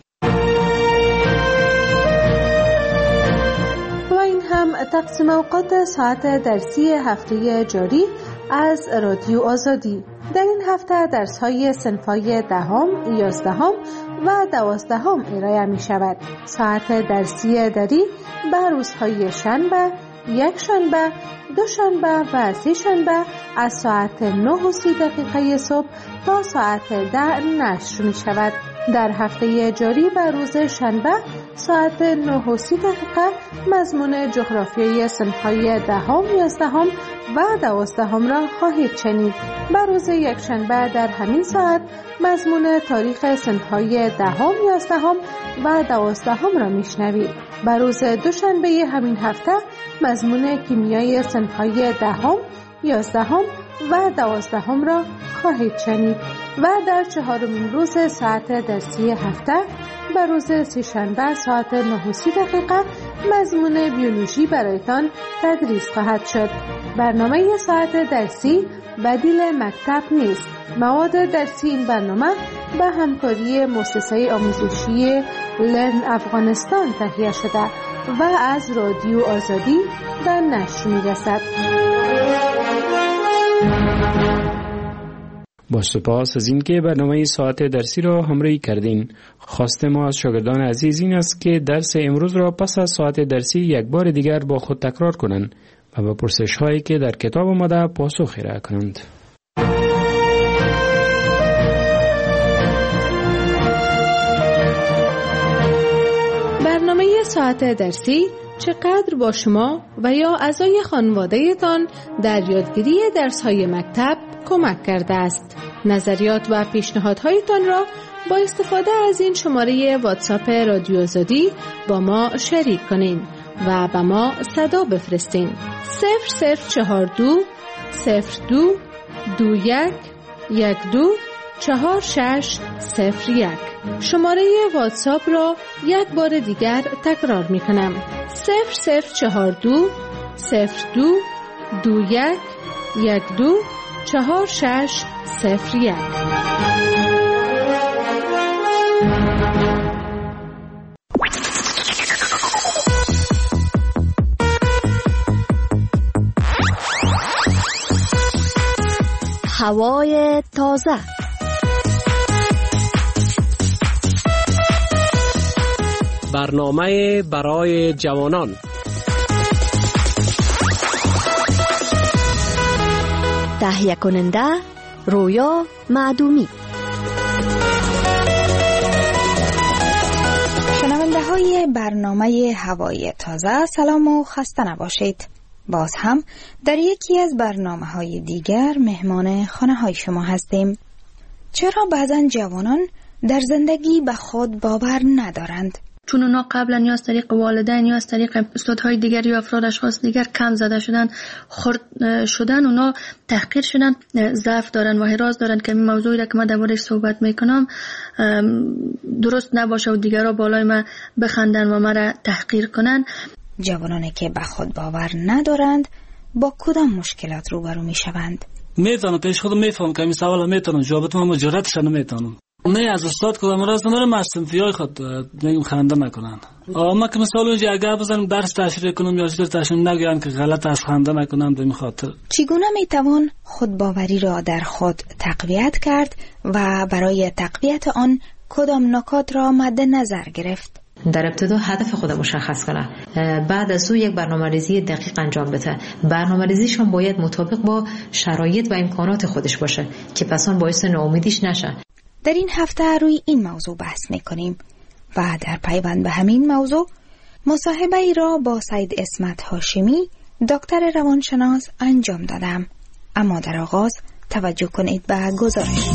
و این هم تقسیم اوقات ساعت درسی هفته جاری از رادیو آزادی. در این هفته درس‌های صنف‌های دهم، یازدهم و دوازدهم ارائه می‌شود. ساعت درسی دری به روزهای شنبه، یک شنبه، دو شنبه و سه شنبه از ساعت نه و سی دقیقه صبح تا ساعت ده نشر می‌شود. در هفته جاری به روز شنبه ساعت نه و سی دقیقه مضمون جغرافیای صنف‌های دهم، یازدهم و دوازدهم را خواهید شنید. به روز یک شنبه در همین ساعت مضمون تاریخ صنف‌های دهم، یازدهم و دوازدهم را میشنوید. به روز دوشنبه همین هفته مضمون کیمیای صنف‌های دهم، یازدهم و دوازدهم را خواهید شنید. و در چهارمین روز ساعت درسی هفته به روز سه‌شنبه ساعت نه و سی دقیقه مضمون بیولوژی برایتان تدریس خواهد شد. برنامه ساعت درسی بدیل مکتب نیست. مواد درسی این برنامه به همکاری مؤسسه آموزشی لرن افغانستان تهیه شده و از رادیو آزادی به نشر می‌رسد. با سپاس از اینکه برنامه ساعت درسی را همراهی کردین. خواست ما از شاگردان عزیز این است که درس امروز را پس از ساعت درسی یک بار دیگر با خود تکرار کنند و به پرسش هایی که در کتاب آمده پاسخ ارائه کنند. برنامه ساعت درسی چقدر با شما و یا اعضای خانواده تان در یادگیری درس‌های مکتب کمک کرده است. نظریات و پیشنهادهایتان را با استفاده از این شماره واتساپ رادیو آزادی با ما شریک کنین و به ما صدا بفرستین. صفر صفر چهار دو صفر دو دو یک یک دو چهار شش صفر یک. شماره واتساپ را یک بار دیگر تکرار می کنم. صفر صفر چهار دو صفر دو دو یک یک دو چهار شش صفر یک. هوای تازه. برنامه برای جوانان. تهیه کننده رویا معدومی. شنونده های برنامه هوای تازه، سلام و خسته نباشید. باز هم در یکی از برنامه های دیگر مهمان خانه های شما هستیم. چرا بعضن جوانان در زندگی به خود باور ندارند؟ چون اونا قبلا یا از طریق والدین یا از طریق استادهای دیگر یا افراد اشخاص دیگر کم زده شدن، خرد شدن، اونا تحقیر شدن، ضعف دارن و حراس دارن که این موضوعی را که من دربارش صحبت میکنم درست نباشه و دیگرها بالای من بخندن و مرا تحقیر کنن. جوانانی که به خود باور ندارند با کدام مشکلات روبرو میشوند؟ میتونم پیش خودم میفهم که این سوال میتونم جوابتون، اما جرأتش نمیتونم. نه از استاد کدام راست نداره مصنفیای خود میگم خنده نکنن. اما که مثلا اونجا اگر بزنم درس تشریح کنم یا چیز تشریح نگن که غلط از خنده نکنم به این خاطر. چگونه میتوان خودباوری را در خود تقویت کرد و برای تقویت آن کدام نکات را مد نظر گرفت؟ در ابتدا هدف خود مشخص کنه، بعد از او یک برنامه‌ریزی دقیق انجام بده. برنامه‌ریزیشون باید مطابق با شرایط و امکانات خودش باشه که پس آن باعث ناامیدیش نشه. در این هفته روی این موضوع بحث میکنیم و در پیوند به همین موضوع مصاحبه ای را با سید اسمت هاشمی دکتر روانشناس انجام دادم. اما در آغاز توجه کنید به گزارش.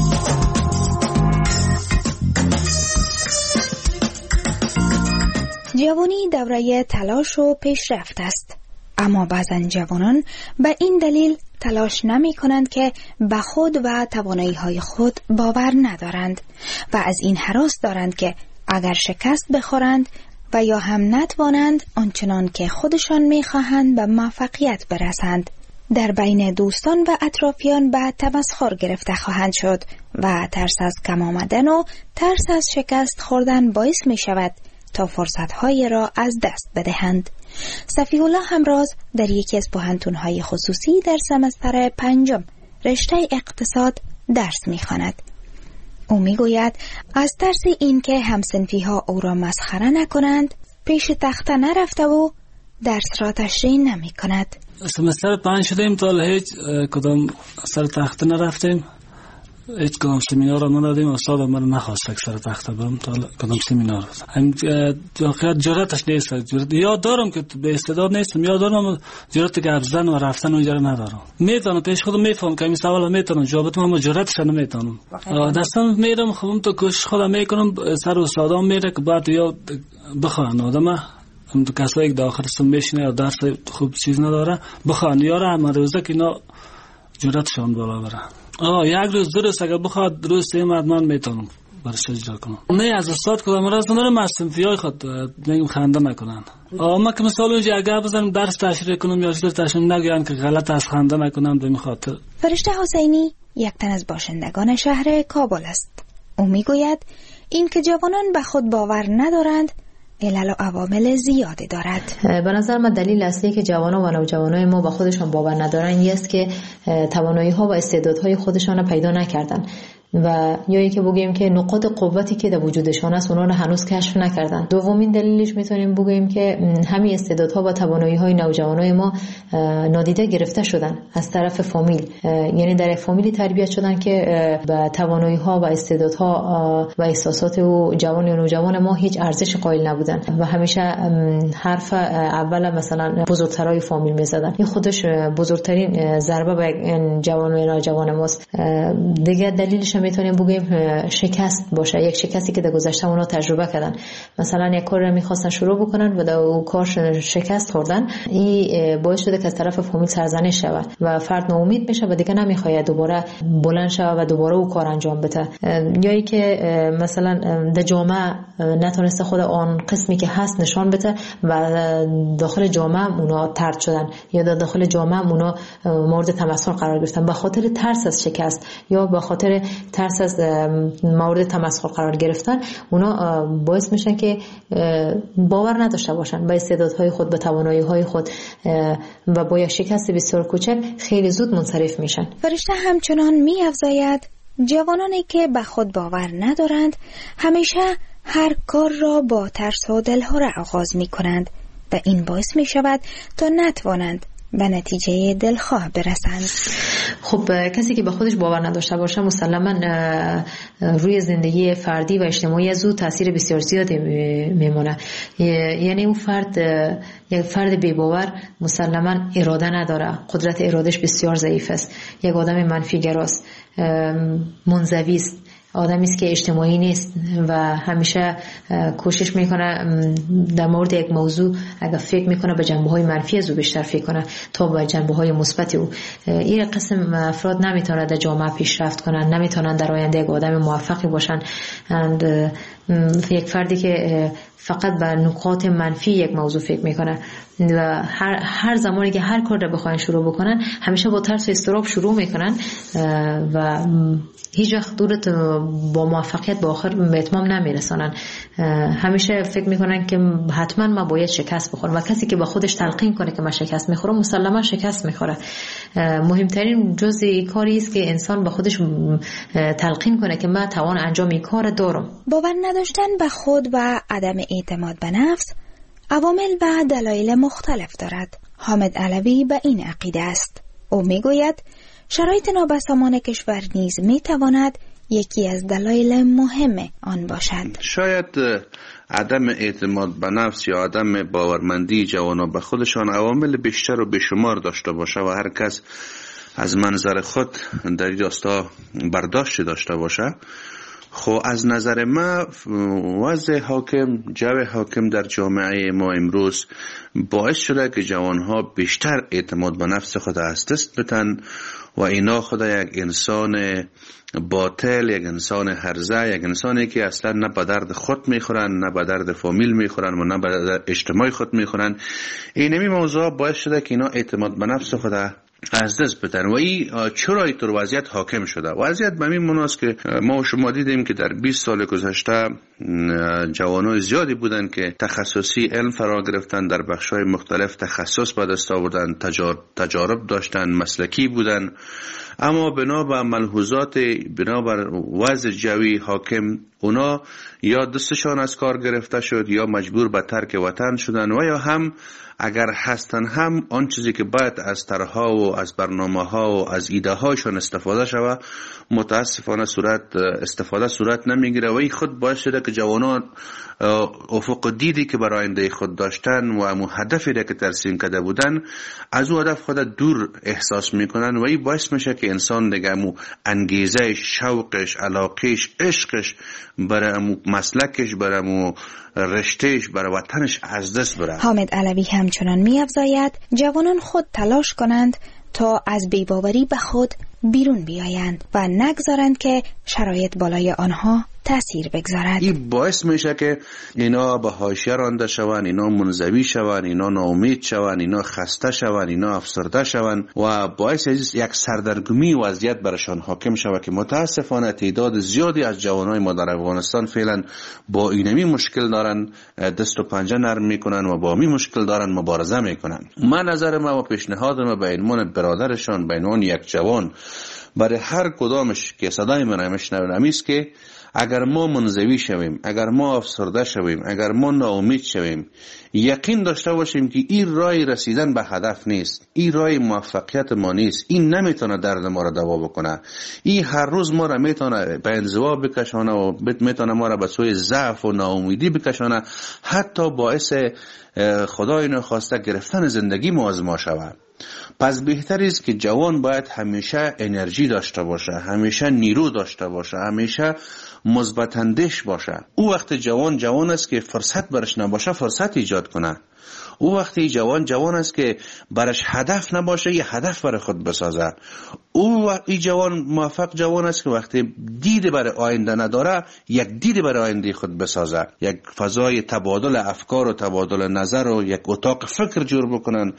جوانی دوره تلاش و پیشرفت است، اما بعضن جوانان به این دلیل تلاش نمی کنند که به خود و توانایی های خود باور ندارند و از این هراس دارند که اگر شکست بخورند و یا هم نتوانند آنچنان که خودشان می خواهند به موفقیت برسند، در بین دوستان و اطرافیان به تمسخر گرفته خواهند شد و ترس از کم آمدن و ترس از شکست خوردن باعث می شود تا فرصت‌های را از دست بدهند. صفیح الله همراز در یکی از پوهنتون‌های خصوصی در سمستر پنجم رشته اقتصاد درس می‌خواند. او می‌گوید از ترس اینکه همسنفی‌ها او را مسخره نکنند پیش تخته نرفته و درس را تشریح نمی‌کند. سمستر پنج شدیم تا هیچ کدام سر تخته نرفتیم، هیچ کدام سمینار را ندادیم. استاد ما نخواست که سر تخته برم تا کدام سمینار. هم واقعا جرأتش نیست. جرأت یاد دارم که به استعداد نیستم، یاد دارم جرأت گپ زدن و رفتن اونجا ندارم. میتونم پیش خودم میفهم که این سوال میتونم جواب بدم، اما جرأتش نمیتونم. دستم میرم خودم تو کوشش خودم میکنم، سر استادام میره که بعد یا بخوان آدم هم تو کسایی که داخل سم میشینه یا درس خوب چیز نداره بخوان یاره هم روزه که اینا جرأتشون بالا بره. آه یک روز دو روز اگر بخواد روز سه من میتونم برش اجرا کنم. نه از استاد کدام راست نداره مصنفیای خود میگم خنده نکنن. اما که مثلا اونجا اگر بزنم درس تشریح کنم یا چیز تشریح نگن که غلط از خنده نکنم به این خاطر. فرشته حسینی یک تن از باشندگان شهر کابل است. او میگوید این که جوانان به خود باور ندارند علل و عوامل زیادی دارد. به نظر من دلیل اصلی که جوانان و نوجوانای ما به خودشان باور ندارن این است که توانایی ها و استعدادهای خودشان را پیدا نکردن و یا اینکه بگیم که نقاط قوتی که در وجودشان است اونا رو هنوز کشف نکردن. دومین دلیلش میتونیم بگیم که همین استعدادها و توانایی‌های نوجوانای ما نادیده گرفته شدن از طرف فامیل، یعنی در فامیلی تربیت شدن که به توانایی‌ها و استعدادها و احساسات و جوان و نوجوان ما هیچ ارزش قائل نبودن و همیشه حرف اول مثلا بزرگترای فامیل میزدن. این خودش بزرگترین ضربه به جوان و نوجوان ماست. دیگه دلیلش میتونیم بگیم شکست باشه، یک شکستی که در گذشته اونا تجربه کردن. مثلا یک کار رو میخواستن شروع بکنن و در اون کار شکست خوردن، این باعث شده که از طرف فامیل سرزنش شود و فرد ناامید میشه و دیگه نمیخواد دوباره بلند شود و دوباره اون کار انجام بده. یا ای که مثلا در جامعه نتونسته خود آن قسمی که هست نشان بده و داخل جامعه اونا طرد شدن یا در داخل جامعه اونا مورد تمسخر قرار گرفتن به خاطر ترس از شکست یا به خاطر ترس از مورد تمسخر قرار گرفتن. اونا باعث میشن که باور نداشته باشن به استعدادهای خود، به توانایی‌های خود و با یک شکست بسیار کوچک خیلی زود منصرف میشن. فرشته همچنان می‌افزاید جوانانی که به خود باور ندارند همیشه هر کار را با ترس و دلهره آغاز می‌کنند و این باعث می‌شود تا نتوانند به نتیجه دلخواه برسند. خب کسی که به خودش باور نداشته باشه مسلما روی زندگی فردی و اجتماعی از او تاثیر بسیار زیادی میمونه. یعنی اون فرد یک فرد بی باور مسلما اراده نداره، قدرت ارادش بسیار ضعیف است، یک آدم منفی گراست، منزوی است، آدمی است که اجتماعی نیست و همیشه کوشش میکنه در مورد یک موضوع اگر فکر میکنه به جنبه‌های منفی از او بیشتر فکر کنه تا به جنبه‌های مثبت او. این قسم افراد نمیتونن در جامعه پیشرفت کنن، نمیتونن در آینده یک آدم موفقی باشن. یک فردی که فقط به نکات منفی یک موضوع فکر میکنه و هر هر زمانی که هر کار را بخواین شروع بکنن همیشه با ترس و استراب شروع میکنن و هیچ وقت دورت با موفقیت با آخر به اتمام نمیرسانن. همیشه فکر میکنن که حتما ما باید شکست بخورم و کسی که با خودش تلقین کنه که من شکست میخورم مسلما شکست میخوره. مهمترین جزء کاری است که انسان با خودش تلقین کنه که من توان انجام این کار دارم. باور نداشتن به خود و عدم اعتماد به نفس عوامل و دلایل مختلف دارد. حامد علوی به این عقیده است. او میگوید شرایط نابسامان کشور نیز میتواند یکی از دلایل مهم آن باشد. شاید عدم اعتماد به نفس یا عدم باورمندی جوانان به خودشان عوامل بیشتر و بیشمار داشته باشه و هر کس از منظر خود در این راستا برداشت داشته باشه. خب از نظر ما وضع حاکم، جو حاکم در جامعه ما امروز باعث شده که جوانها بیشتر اعتماد به نفس خود از دست بدن و اینا خود یک انسان باطل، یک انسان هرزه، یک انسانی که اصلا نه به درد خود میخورن، نه به درد فامیل میخورن و نه به درد اجتماع خود میخورن. اینمی موضوع باعث شده که اینا اعتماد به نفس خود از دست بدن و این چرا اینطور وضعیت حاکم شده؟ وضعیت به این مناست که ما و شما دیدیم که در بیست سال گذشته جوانای زیادی بودن که تخصصی علم فرا گرفتن، در بخش‌های مختلف تخصص به دست آوردن، تجارب داشتن، مسلکی بودن، اما بنابر ملحوظات، بنابر وضع جوی حاکم اونا یا دستشان از کار گرفته شد یا مجبور به ترک وطن شدن و یا هم اگر هستن هم آن چیزی که باید از طرح‌ها و از برنامه‌ها و از ایده‌هاشون استفاده شود متاسفانه صورت استفاده صورت نمیگیره و این خود باعث شده که جوانان افق دیدی که برای آینده خود داشتن و امو هدفی را که ترسیم کرده بودن از او هدف خود دور احساس میکنن و این باعث میشه که انسان دیگه امو انگیزه، شوقش، علاقش، عشقش برای امو مسلکش، برای امو رشتهش، برای وطنش از دست بره. حامد علوی همچنان می‌افزاید جوانان خود تلاش کنند تا از بی‌باوری به خود بیرون بیایند و نگذارند که شرایط بالای آنها تأثیر بگذارد. این باعث میشه که اینا به حاشیه رانده شوند، اینا منزوی شوند، اینا ناامید شوند، اینا خسته شوند، اینا افسرده شوند و باعث یک سردرگمی وضعیت برشان حاکم شود که متاسفانه تعداد زیادی از جوانای ما در افغانستان فعلا با اینمی مشکل دارن، دست و پنجه نرم میکنن و با می مشکل دارن مبارزه میکنن. من نظر ما و پیشنهاد ما به عنوان برادرشان، به عنوان یک جوان برای هر کدامش که صدای من میشنوند است که اگر ما منزوی شویم، اگر ما افسرده شویم، اگر ما ناامید شویم، یقین داشته باشیم که این راه رسیدن به هدف نیست، این راه موفقیت ما نیست، این نمیتونه درد ما را دوا بکنه، این هر روز ما را میتونه به انزوا بکشانه و میتونه ما را به سوی ضعف و ناامیدی بکشانه، حتی باعث خدای نخواسته گرفتن زندگی ما از ما شود. پس بهتر است که جوان باید همیشه انرژی داشته باشه، همیشه نیرو داشته باشه، همیشه مثبت اندیش باشه. او وقت جوان جوان است که فرصت برش نباشه فرصت ایجاد کنه. او وقتی جوان جوان است که برش هدف نباشه یه هدف برای خود بسازه. او وقتی جوان موفق جوان است که وقتی دید برای آینده نداره یک دید برای آینده خود بسازه، یک فضای تبادل افکار و تبادل نظر و یک اتاق فکر جور بکنن،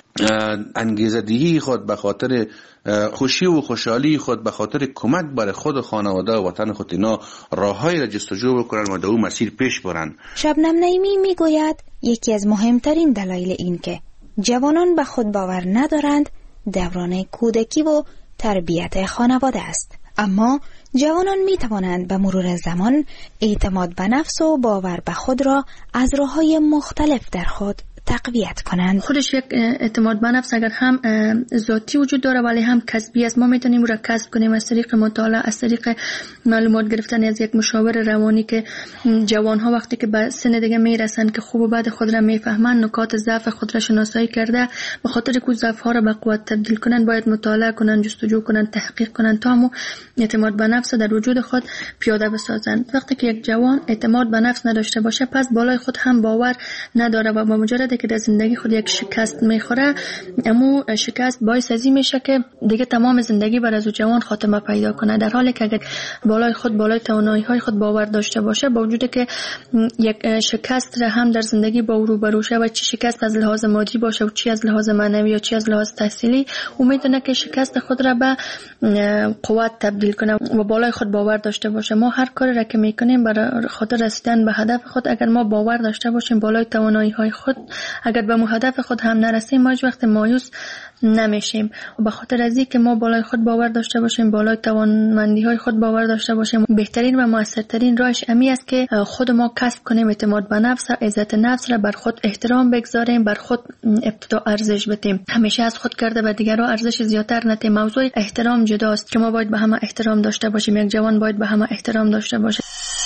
انگیزه دهی خود به خاطر خوشی و خوشحالی خود به خاطر کمک برای خود و خانواده و وطن خود اینا راههایی را جستجو بکنن و در اون مسیر پیش برن. شبنم نعیمی میگوید یکی از مهمترین دلایل این که جوانان به خود باور ندارند دوران کودکی و تربیت خانواده است. اما جوانان می توانند به مرور زمان اعتماد به نفس و باور به خود را از راه‌های مختلف در خود تقویت کنند. خودش یک اعتماد به نفس اگر هم ذاتی وجود داره ولی هم کسبی است. ما میتونیم را کسب کنیم از طریق مطالعه، از طریق معلومات گرفتن از یک مشاور روانی که جوان ها وقتی که به سن دیگه میرسن که خوب و بد خود را میفهمن، نکات ضعف خود را شناسایی کرده به خاطر که ضعف ها را به قوت تبدیل کنن باید مطالعه کنن، جستجو کنن، تحقیق کنن تا مو اعتماد به نفس در وجود خود پیاده بسازن. وقتی که یک جوان اعتماد به نفس نداشته باشه پس بالای خود هم باور نداره و با مجرد فردی که در زندگی خود یک شکست میخوره، امو شکست باعث ازی میشه که دیگه تمام زندگی بر از او جوان خاتمه پیدا کنه. در حالی که اگر بالای خود بالای توانایی های خود باور داشته باشه، با وجودی که یک شکست را هم در زندگی با او روبرو شه و چی شکست از لحاظ مادی باشه و چی از لحاظ معنوی یا چی از لحاظ تحصیلی، او میتونه که شکست خود را به قوت تبدیل کنه و بالای خود باور داشته باشه. ما هر کاری را که میکنیم برای خاطر رسیدن به هدف خود، اگر ما باور داشته باشیم بالای توانایی های خود، اگر به هدف خود هم نرسیم، ما هیچ وقت مایوس نمیشیم. و به خاطر از اینکه ما بالای خود باور داشته باشیم، بالای توانمندی های خود باور داشته باشیم، بهترین و موثرترین راهش امی است که خود ما کسب کنیم اعتماد به نفس، عزت نفس را بر خود احترام بگذاریم، بر خود ابتدا ارزش بدیم. همیشه از خود کرده و دیگران ارزش زیادتر ندیم. موضوع احترام جداست که ما باید به همه احترام داشته باشیم. یک جوان باید به همه احترام داشته باشه.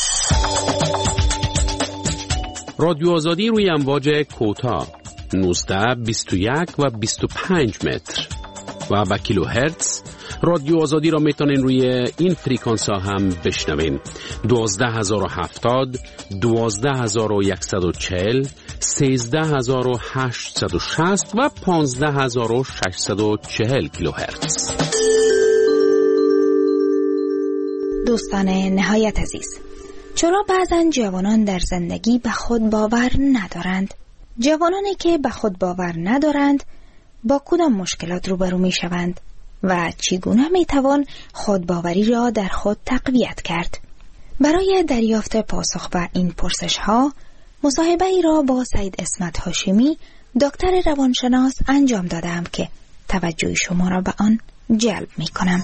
رادیو آزادی روی امواج کوتاه نوزده، بیست و یک و بیست و پنج متر و با کیلو هرتز. رادیو آزادی را میتونین روی این فریکانس ها هم بشنوین: دوازده هزار و هفتاد، دوازده هزار و صد و چهل، سیزده هزار و هشتصد و شصت و پانزده هزار و ششصد و چهل کیلو هرتز. دوستان نهایت عزیز، چرا بعضن جوانان در زندگی به خود باور ندارند؟ جوانانی که به خود باور ندارند با کدام مشکلات روبرو می شوند و چگونه می توان خودباوری را در خود تقویت کرد؟ برای دریافت پاسخ به این پرسش ها مصاحبه ای را با سید اسمت هاشمی، دکتر روانشناس انجام دادم که توجه شما را به آن جلب می کنم.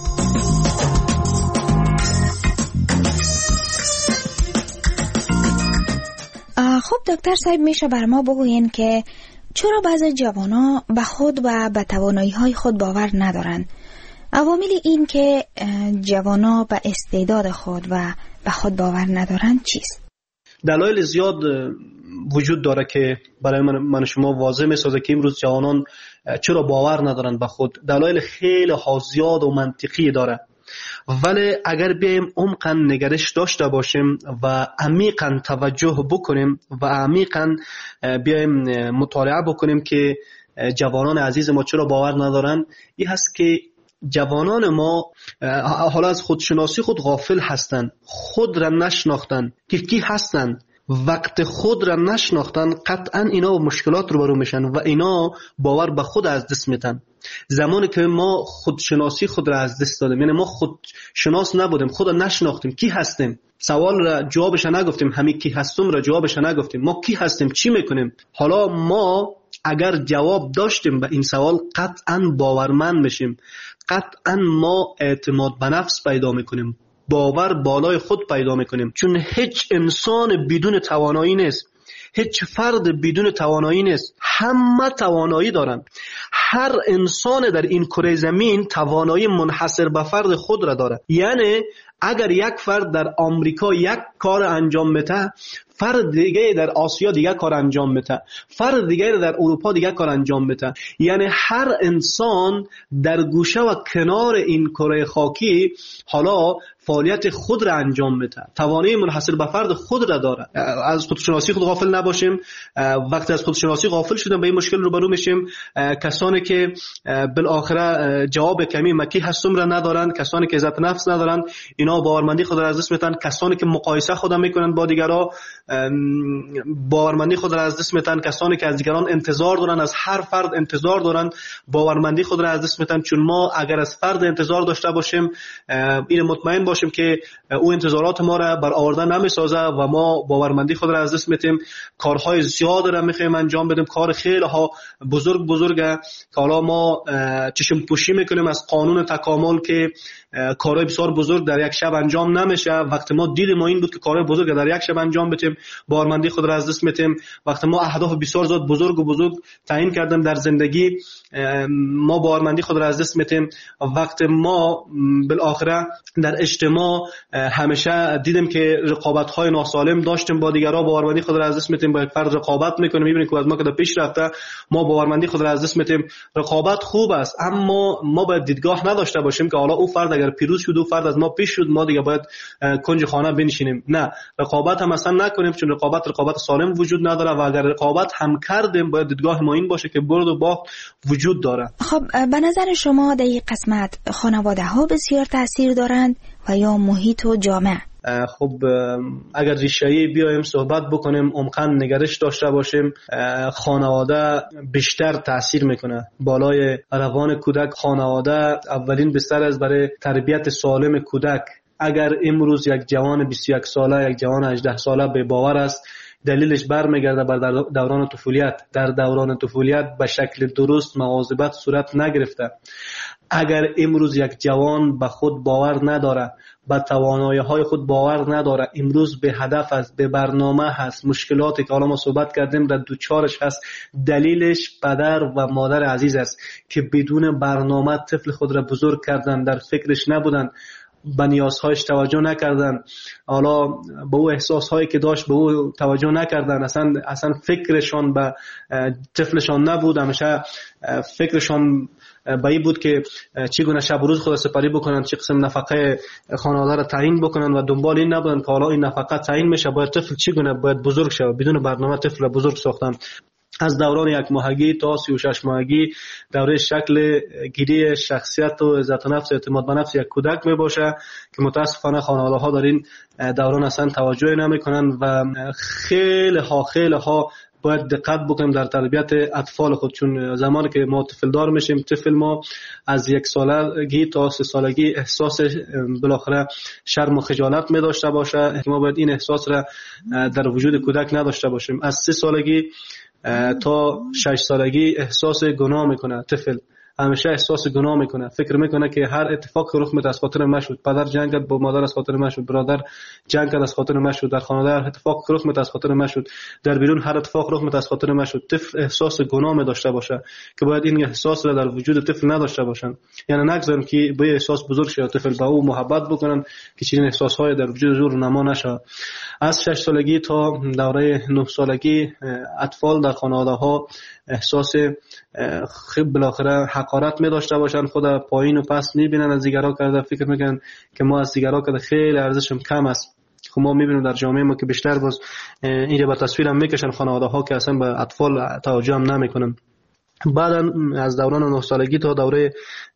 خب دکتر صاحب، میشه بر ما بگوین که چرا بعضی جوانا به خود و به توانایی‌های خود باور ندارند؟ عوامل این که جوانا به استعداد خود و به خود باور ندارند چیست؟ دلایل زیاد وجود داره که برای من, من شما واضح میسازه که امروز جوانان چرا باور ندارند به خود. دلایل خیلی زیاد و منطقی داره، ولی اگر بیایم عمقاً نگرش داشته باشیم و عمیقاً توجه بکنیم و عمیقاً بیایم مطالعه بکنیم که جوانان عزیز ما چرا باور ندارن، این هست که جوانان ما حالا از خودشناسی خود غافل هستند، خود را نشناختن که کی هستن. وقت خود را نشناختن قطعا اینا با مشکلات روبرو میشن و اینا باور به خود از دست میدن. زمانی که ما خودشناسی خود را از دست دادیم، یعنی ما خودشناس نبودیم، خود را نشناختیم، کی هستیم، سوال را جوابش نگفتیم، همین کی هستم را جوابش نگفتیم، ما کی هستیم، چی میکنیم. حالا ما اگر جواب داشتیم به این سوال قطعا باورمند میشیم، قطعا ما اعتماد به نفس پیدا میکنیم، باور بالای خود پیدا میکنیم. چون هیچ انسان بدون توانایی نیست، هیچ فرد بدون توانایی نیست، همه توانایی دارن. هر انسان در این کره زمین توانایی منحصر به فرد خود را داره. یعنی اگر یک فرد در آمریکا یک کار انجام میده، فرد دیگه در آسیا دیگه کار انجام میده، فرد دیگه در اروپا دیگه کار انجام میده. یعنی هر انسان در گوشه و کنار این کره خاکی حالا فعالیت خود را انجام میده، توانایی منحصر به فرد خود را داره. از خودشناسی خود غافل نباشیم. وقتی از خودشناسی غافل شدیم به این مشکل روبرو میشیم. کسانی که بالاخره جواب کمی مکی هستم را ندارن، کسانی که عزت نفس ندارن، اینا باورمندی خود را از دست میدن. کسانی که مقایسه خود میکنن با دیگران، باورمندی خود را از دست میدن. کسانی که از دیگران انتظار دارن، از هر فرد انتظار دارن، باورمندی خود را از دست میدن. چون ما اگر از فرد انتظار داشته باشیم، این مطمئن باشیم که او انتظارات ما را برآورده نمیسازه و ما باورمندی خود را از دست میدیم. کارهای زیاد را میخوایم انجام بدیم، کار خیلی ها بزرگ بزرگه که حالا ما چشم پوشی میکنیم از قانون تکامل که کارهای بسیار بزرگ در یک شب انجام نمیشه. وقتی ما دید ما این بود که کارهای بزرگ در یک شب انجام بدیم، باورمندی خود را از دست میدیم. وقتی ما اهداف بسیار زیاد بزرگ و بزرگ تعیین کردیم در زندگی، ما باورمندی خود را از دست میدیم. وقتی ما بالاخره در اجتماع همیشه دیدیم که رقابت‌های ناسالم داشتیم با دیگران، باورمندی خود را از دست میدیم. با یک فرد رقابت میکنیم، میبینیم که از ما که در پیش رفته، ما باورمندی خود را از دست میدیم. رقابت خوب است، اما ما باید دیدگاه نداشته باشیم که حالا او فرد اگر پیروز شد، او فرد از ما پیش شد، ما دیگه باید کنج خانه بنشینیم. نه، رقابت هم اصلا نکنیم. نکردیم، چون رقابت رقابت سالم وجود نداره و اگر رقابت هم کردیم باید دیدگاه ما این باشه که برد و باخت وجود داره. خب به نظر شما در این قسمت خانواده ها بسیار تاثیر دارند و یا محیط و جامعه؟ خب اگر ریشه‌ای بیایم صحبت بکنیم، عمقاً نگرش داشته باشیم، خانواده بیشتر تاثیر میکنه بالای روان کودک. خانواده اولین بستر است برای تربیت سالم کودک. اگر امروز یک جوان بیست و یک ساله، یک جوان هجده ساله به باور است، دلیلش برمیگرده بر دوران طفولیت. در دوران طفولیت به شکل درست مواظبت صورت نگرفته. اگر امروز یک جوان به خود باور نداره، به توانایی‌های خود باور نداره، امروز به هدف است، به برنامه هست، مشکلاتی که حالا ما صحبت کردیم در دوچارش هست، دلیلش پدر و مادر عزیز است که بدون برنامه طفل خود را بزرگ کردن، در فکرش نبودن، به نیازهایش توجه نکردن، حالا به او احساسهایی که داشت به او توجه نکردن، اصلا اصلا فکرشان به طفلشان نبود، همیشه فکرشان به این بود که چگونه شب و روز خود سپری بکنن، چه قسم نفقه خانواده را تعیین بکنن و دنبال این نبودن که حالا این نفقه تعیین میشه، باید طفل چگونه باید بزرگ شه. بدون برنامه طفل را بزرگ ساختن. از دوران یک ماهگی تا سی و شش ماهگی دوره شکل گیری شخصیت و عزت نفس، اعتماد به نفس یک کودک می باشه که متاسفانه خانواده ها در این دوران اصلا توجه نمی کنن و خیلی ها خیلی ها باید دقت بکنیم در تربیت اطفال خود. چون زمانی که ما طفل دار میشیم، طفل ما از یک سالگی تا سه سالگی احساس بالاخره شرم و خجالت می داشته باشه. ما باید این احساس را در وجود کودک نداشته باشیم. از سه سالگی تا شش سالگی احساس گناه میکنه طفل، همیشه احساس گناه میکنه، فکر میکنه که هر اتفاق رخ میده از خاطر من شد، پدر جنگ کرد با مادر از خاطر من شد، برادر جنگ کرد از خاطر من شد، در خانواده هر اتفاق رخ میده از خاطر من شد، در بیرون هر اتفاق رخ میده از خاطر من شد. طفل احساس گناه می داشته باشه که باید این احساس را در وجود طفل نداشته باشن، یعنی نگذاریم که به احساس بزرگ شه، طفل با او محبت بکنن که چنین احساسهای در وجود زور نما نشه. از شش سالگی تا دوره نه سالگی اطفال در خانواده ها احساس خب بالاخره حقارت می داشته باشن، خود پایین و پست می بینن، از دیگرها کرده فکر میکنن که ما از دیگرها کرده خیلی ارزشم کم است. خب ما میبینیم در جامعه ما که بیشتر باز این رو به تصویر هم میکشن خانواده ها که اصلا به اطفال توجه هم نمیکنن. بعد از دوران نه سالگی تا دوره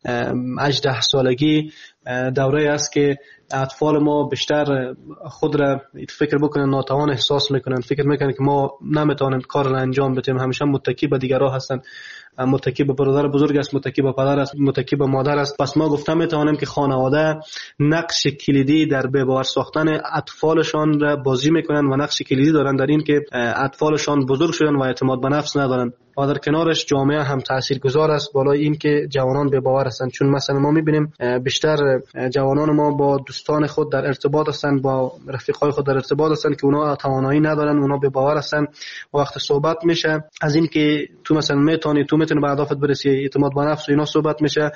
هجده سالگی دوره است که اطفال ما بیشتر خود را فکر بکنن ناتوان احساس میکنن، فکر میکنن که ما نمیتونیم کار را انجام بدیم، همیشه متکی به دیگرها هستن، متکی به برادر بزرگ است، متکی به پدر است، متکی به مادر است. پس ما گفتم میتونیم که خانواده نقش کلیدی در به باور ساختن اطفالشان را بازی میکنن و نقش کلیدی دارن در این که اطفالشان بزرگ شدن و اعتماد به نفس ندارن. و در کنارش جامعه هم تاثیرگذار است بالای این که جوانان به باور هستند. چون مثلا ما میبینیم بیشتر جوانان ما با دوستان خود در ارتباط هستند، با رفیقای خود در ارتباط هستند که اونا توانایی ندارن، اونا به باور هستند. وقت صحبت میشه از این که تو مثلا میتونی تو میتونی به اهدافت برسی، اعتماد به نفس و اینا صحبت میشه.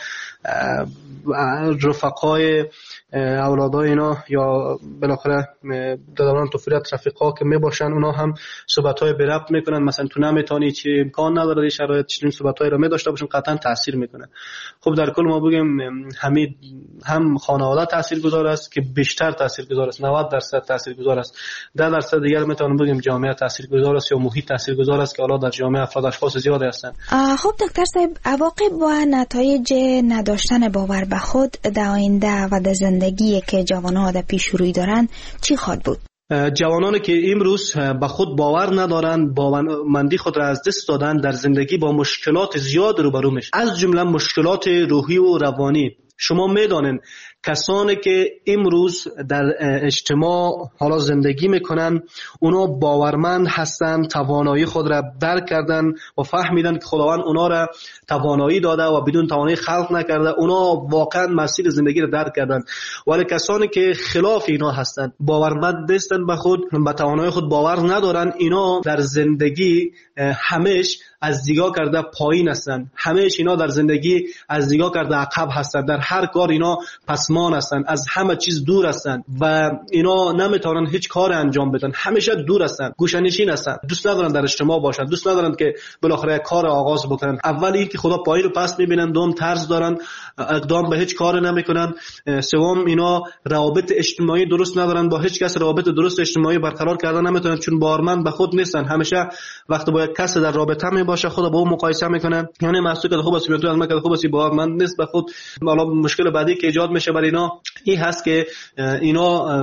رفقای اولادای اینا یا بالاخره دوران طفولیت رفیقا که میباشن اونا هم صحبت‌های به ربط میکنن، مثلا تو نمیتونی، چی امکان نداره، این شرایط چنین صحبت‌هایی رو می‌داشته باشن، قطعا تاثیر میکنه. خب در کل ما بگیم همین هم خانواده تاثیرگذار است که بیشتر تاثیرگذار است، نود درصد تاثیرگذار است. ده درصد دیگر میتونم بگیم جامعه تاثیرگذار است یا محیط تاثیرگذار است که حالا در جامعه افراد اشخاص زیادی هستند. خب دکتر صاحب، عواقب و نتایج نداشتن باور به خود در آینده و در زندگی که جوانان در پیش روی دارند چی خواهد بود؟ جوانانی که امروز به خود باور ندارند، باورمندی خود را از دست دادن، در زندگی با مشکلات زیاد روبرو میشن، از جمله مشکلات روحی و روانی. شما میدانید کسانی که امروز در اجتماع حالا زندگی میکنن اونا باورمند هستند، توانایی خود را درک کردن و فهمیدن که خداوند اونا را توانایی داده و بدون توانایی خلق نکرده، اونا واقعا مسیر زندگی را درک کردن. ولی کسانی که خلاف اینا هستند، باورمند نیستند به خود، به توانایی خود باور ندارن، اینا در زندگی همیش از دیگاه کرده پایین هستند، همیش اینا در زندگی از دیگاه کرده عقب هستند، در هر کار اینا پس آسمان هستن، از همه چیز دور هستن و اینا نمیتونن هیچ کار انجام بدن، همیشه دور هستن، گوشه‌نشین هستن، دوست ندارن در اجتماع باشن، دوست ندارن که بالاخره کار آغاز بکنن. اول این که خدا پایین رو پس میبینن، دوم طرز دارن، اقدام به هیچ کار نمیکنن، سوم اینا روابط اجتماعی درست ندارن، با هیچ کس روابط درست اجتماعی برقرار کردن نمیتونن چون باورمند به خود نیستن. همیشه وقتی با یک کس در رابطه می باشه خود با اون مقایسه میکنن، یعنی محسوب که خوب است تو از من که خوب است باورمند نیست به خود. حالا مشکل بعدی که ایجاد میشه برای اینا این هست که اینا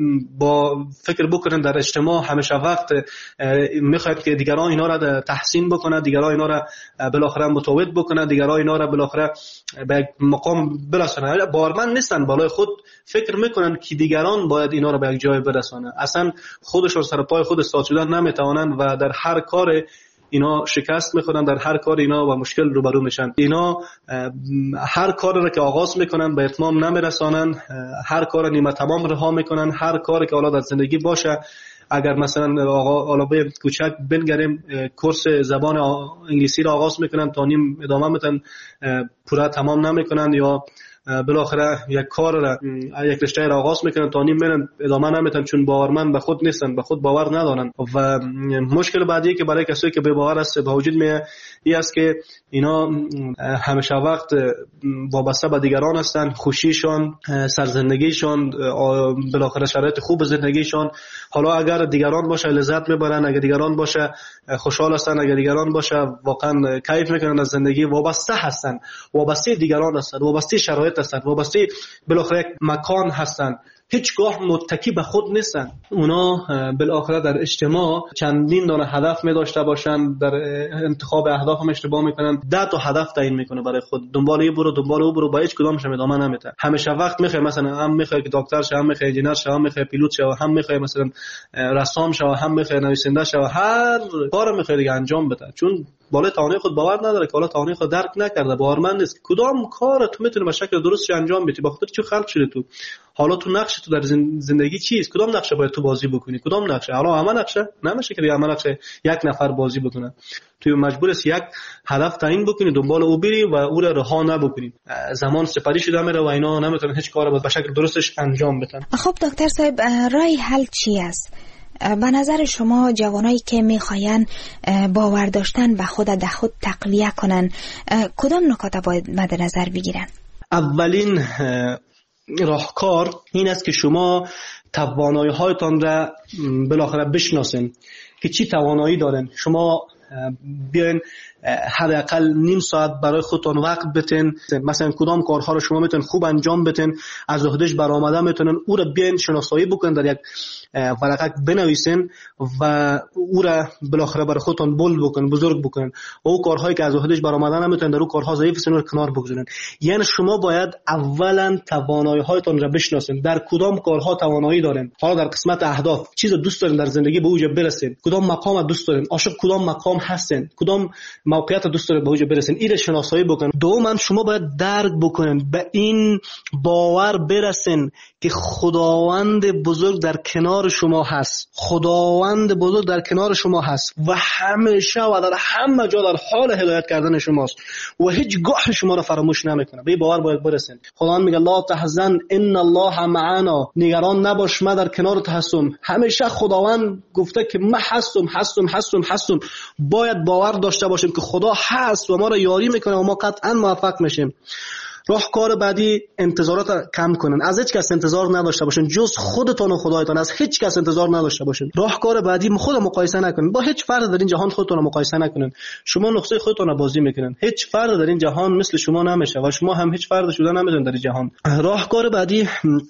با فکر بکنن در اجتماع همیشه وقت میخواد که دیگران اینا را تحسین بکنن، دیگران اینا را بالاخره متوجه بکنن، دیگران اینا را بالاخره به مقام برسونن. باورمند نیستن، بالای خود فکر میکنن که دیگران باید اینا را به یک جای برسونن. اصلا خودشون سر پای خود استاد شدن نمیتوانن و در هر کار اینا شکست میخورن، در هر کار اینا با مشکل روبرو میشن. اینا هر کار را که آغاز میکنن به اتمام نمیرسانن، هر کار نیمه تمام رها میکنن. هر کاری که حالا در زندگی باشه، اگر مثلا آقا حالا به کوچک بنگریم کورس زبان انگلیسی را آغاز میکنن تا نیم ادامه میتن پورا تمام نمیکنن، یا بالاخره یک کار را یک رشته را آغاز میکنن تا نیم میرن ادامه نمیتن چون باورمند به خود نیستن، به خود باور ندارن. و مشکل بعدی که برای کسایی که به باور است به وجود میاد این است که اینا همیشه وقت وابسته به دیگران هستن، خوشیشون، سرزندگیشون، بالاخره شرایط خوب زندگیشون. حالا اگر دیگران باشه لذت میبرن، اگر دیگران باشه خوشحال هستن، اگر دیگران باشه واقعا کیف میکنن از زندگی. وابسته هستن، وابسته دیگران هستن، وابسته شرایط هستن، وابسته بالاخره مکان هستن، هیچگاه متکی به خود نیستن. اونا بالاخره در اجتماع چندین دانه هدف می داشته باشن، در انتخاب اهداف هم اشتباه میکنن، ده تا هدف تعیین میکنه برای خود، دنبال این برو دنبال اون برو، با هیچ کدامش هم ادامه نمیده. همیشه وقت میخواد مثلا هم میخواد که دکتر شه، هم میخواد انجینر شه، هم میخواد پیلوت شه، هم میخواد مثلا رسام شه، هم میخواد نویسنده شه، هر کار میخواد دیگه انجام بده چون بالای توانایی خود باور نداره، که بالا توانایی خود درک نکرده، باورمند نیست کدام کار تو میتونی به شکل درست انجام بدی. با خاطر چی خلق شده تو؟ حالا تو نقش تو در زندگی چیست؟ کدام نقشه باید تو بازی بکنی؟ کدام نقشه؟ حالا همه نقشه نمیشه که همه نقشه یک نفر بازی بکنه. تو مجبور است یک هدف تعیین بکنی، دنبال او بری و او را رها نبکنی. زمان سپری شده میره و اینا نمیتونن هیچ کاری به شکل درستش انجام بدن. خب دکتر صاحب، راه حل چی است؟ به نظر شما جوانایی که میخواین باور داشتن به خود در خود تقویه کنن کدام نکات باید مد نظر بگیرن؟ اولین راهکار این است که شما توانایی هایتان را بالاخره بشناسین که چی توانایی دارین. شما بیاین حداقل نیم ساعت برای خودتون وقت بتین، مثلا کدام کارها رو شما میتونین خوب انجام بدین، از عهدهش برآمده میتونین او را بیاین شناسایی بکنین، در یک ورقه بنویسین و او را بالاخره برای خودتون بولد بکنین، بزرگ بکنین. او کارهایی که از عهدهش برآمده نمیتونین، در او کارها ضعیف هستین، رو کنار بگذارین. یعنی شما باید اولا توانایی هایتون را بشناسین، در کدام کارها توانایی دارین. حالا در قسمت اهداف چیز دوست دارین در زندگی به اوج برسین، کدام مقام دوست دارین، عاشق کدام مقام هستین، کدام موقعیت دوست دارین به اوج برسین، این شناسایی بکنین. دوما شما باید درک بکنین، به این باور برسین که خداوند بزرگ در کنار شما هست، خداوند بزرگ در کنار شما هست و همیشه و در همه جا در حال هدایت کردن شماست و هیچ گاه شما را فراموش نمیکنه. به این باور باید برسین. خداوند میگه لا تحزن ان الله معنا، نگران نباش من در کنارت هستم. همیشه خداوند گفته که من هستم هستم هستم هستم. باید باور داشته باشیم که خدا هست و ما را یاری میکنه و ما قطعا موفق میشیم. راهکار بعدی انتظارات کم کنن، از هیچ کس انتظار نداشته باشین جز خودتون و خدایتان، از هیچ کس انتظار نداشته باشین. راهکار بعدی خود مقایسه نکنین، با هیچ فرد در این جهان خودتون مقایسه نکنین. شما نقطه خودتون رو بازی میکنین، هیچ فرد در این جهان مثل شما نمیشه و شما هم هیچ فرد شده نمیتونین در این جهان. راهکار بعدی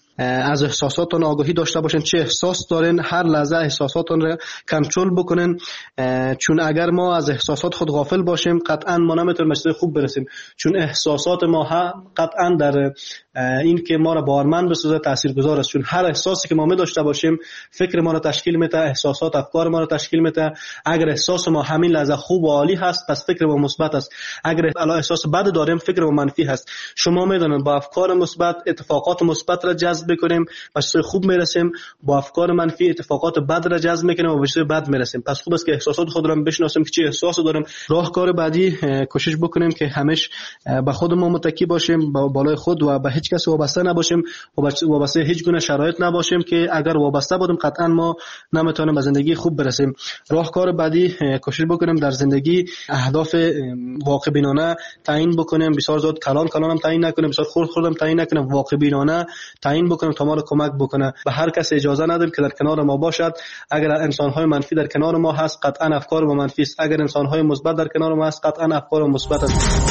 از احساساتتون آگاهی داشته باشین، چه احساس دارین هر لحظه احساساتتون رو کنترل بکنین، چون اگر ما از احساسات خود غافل باشیم قطعا ما نمیتونیم به خوب برسیم، چون احساسات ما هم قطعا در این که ما را باورمند بسازه تاثیرگذار است. چون هر احساسی که ما می داشته باشیم فکر ما را تشکیل میده، احساسات افکار ما را تشکیل میده. اگر احساس ما همین لحظه خوب و عالی هست پس فکر ما مثبت است، اگر احساس بد داریم فکر ما منفی هست. شما میدونید با افکار مثبت اتفاقات مثبت را جذب جذب کنیم، به چیزای خوب میرسیم. با افکار منفی اتفاقات بد را جذب میکنیم و به چیزای بد میرسیم. پس خوب است که احساسات خود را بشناسیم که چه احساسی داریم. راهکار بعدی کوشش بکنیم که همیشه به خودمون متکی باشیم، با بالای خود و به هیچ کس وابسته نباشیم و وابسته هیچ گونه شرایط نباشیم که اگر وابسته بودیم قطعا ما نمیتونیم به زندگی خوب برسیم. راهکار بعدی کوشش بکنیم در زندگی اهداف واقع بینانه تعیین بکنیم. بسیار زیاد کلان کلان هم تعیین نکنیم، بسیار خرد خرد هم تعیین نکنیم، واقع بینانه تعیین بکنیم تا ما رو کمک بکنه. به هر کس اجازه ندیم که در کنار ما باشد. اگر انسان‌های منفی در کنار ما هست قطعا افکار ما منفی است، اگر انسان‌های مثبت در کنار ما هست قطعا افکار مثبت است.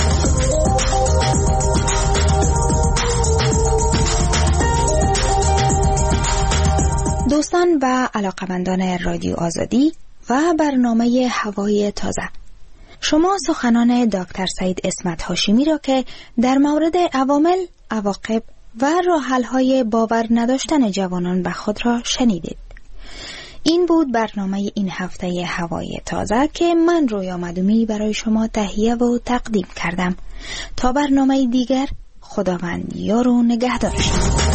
دوستان و علاقمندان رادیو آزادی و برنامه هوای تازه، شما سخنان دکتر سعید اسمت هاشمی را که در مورد عوامل، عواقب و راه‌حل‌های باور نداشتن جوانان به خود را شنیدید. این بود برنامه این هفته هوای تازه که من رویا مدومی برای شما تهیه و تقدیم کردم. تا برنامه دیگر، خداوند یار و نگهدار شما.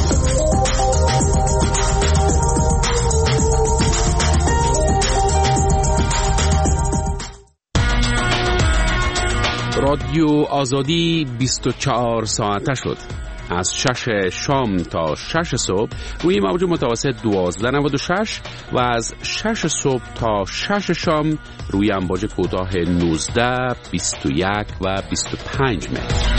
رادیو آزادی بیست و چهار ساعته شد. از شش شام تا شش صبح روی موج متوسط دوازده نود و شش و از شش صبح تا شش شام روی امواج کوتاه نوزده، بیست و یک و بیست و پنج متر.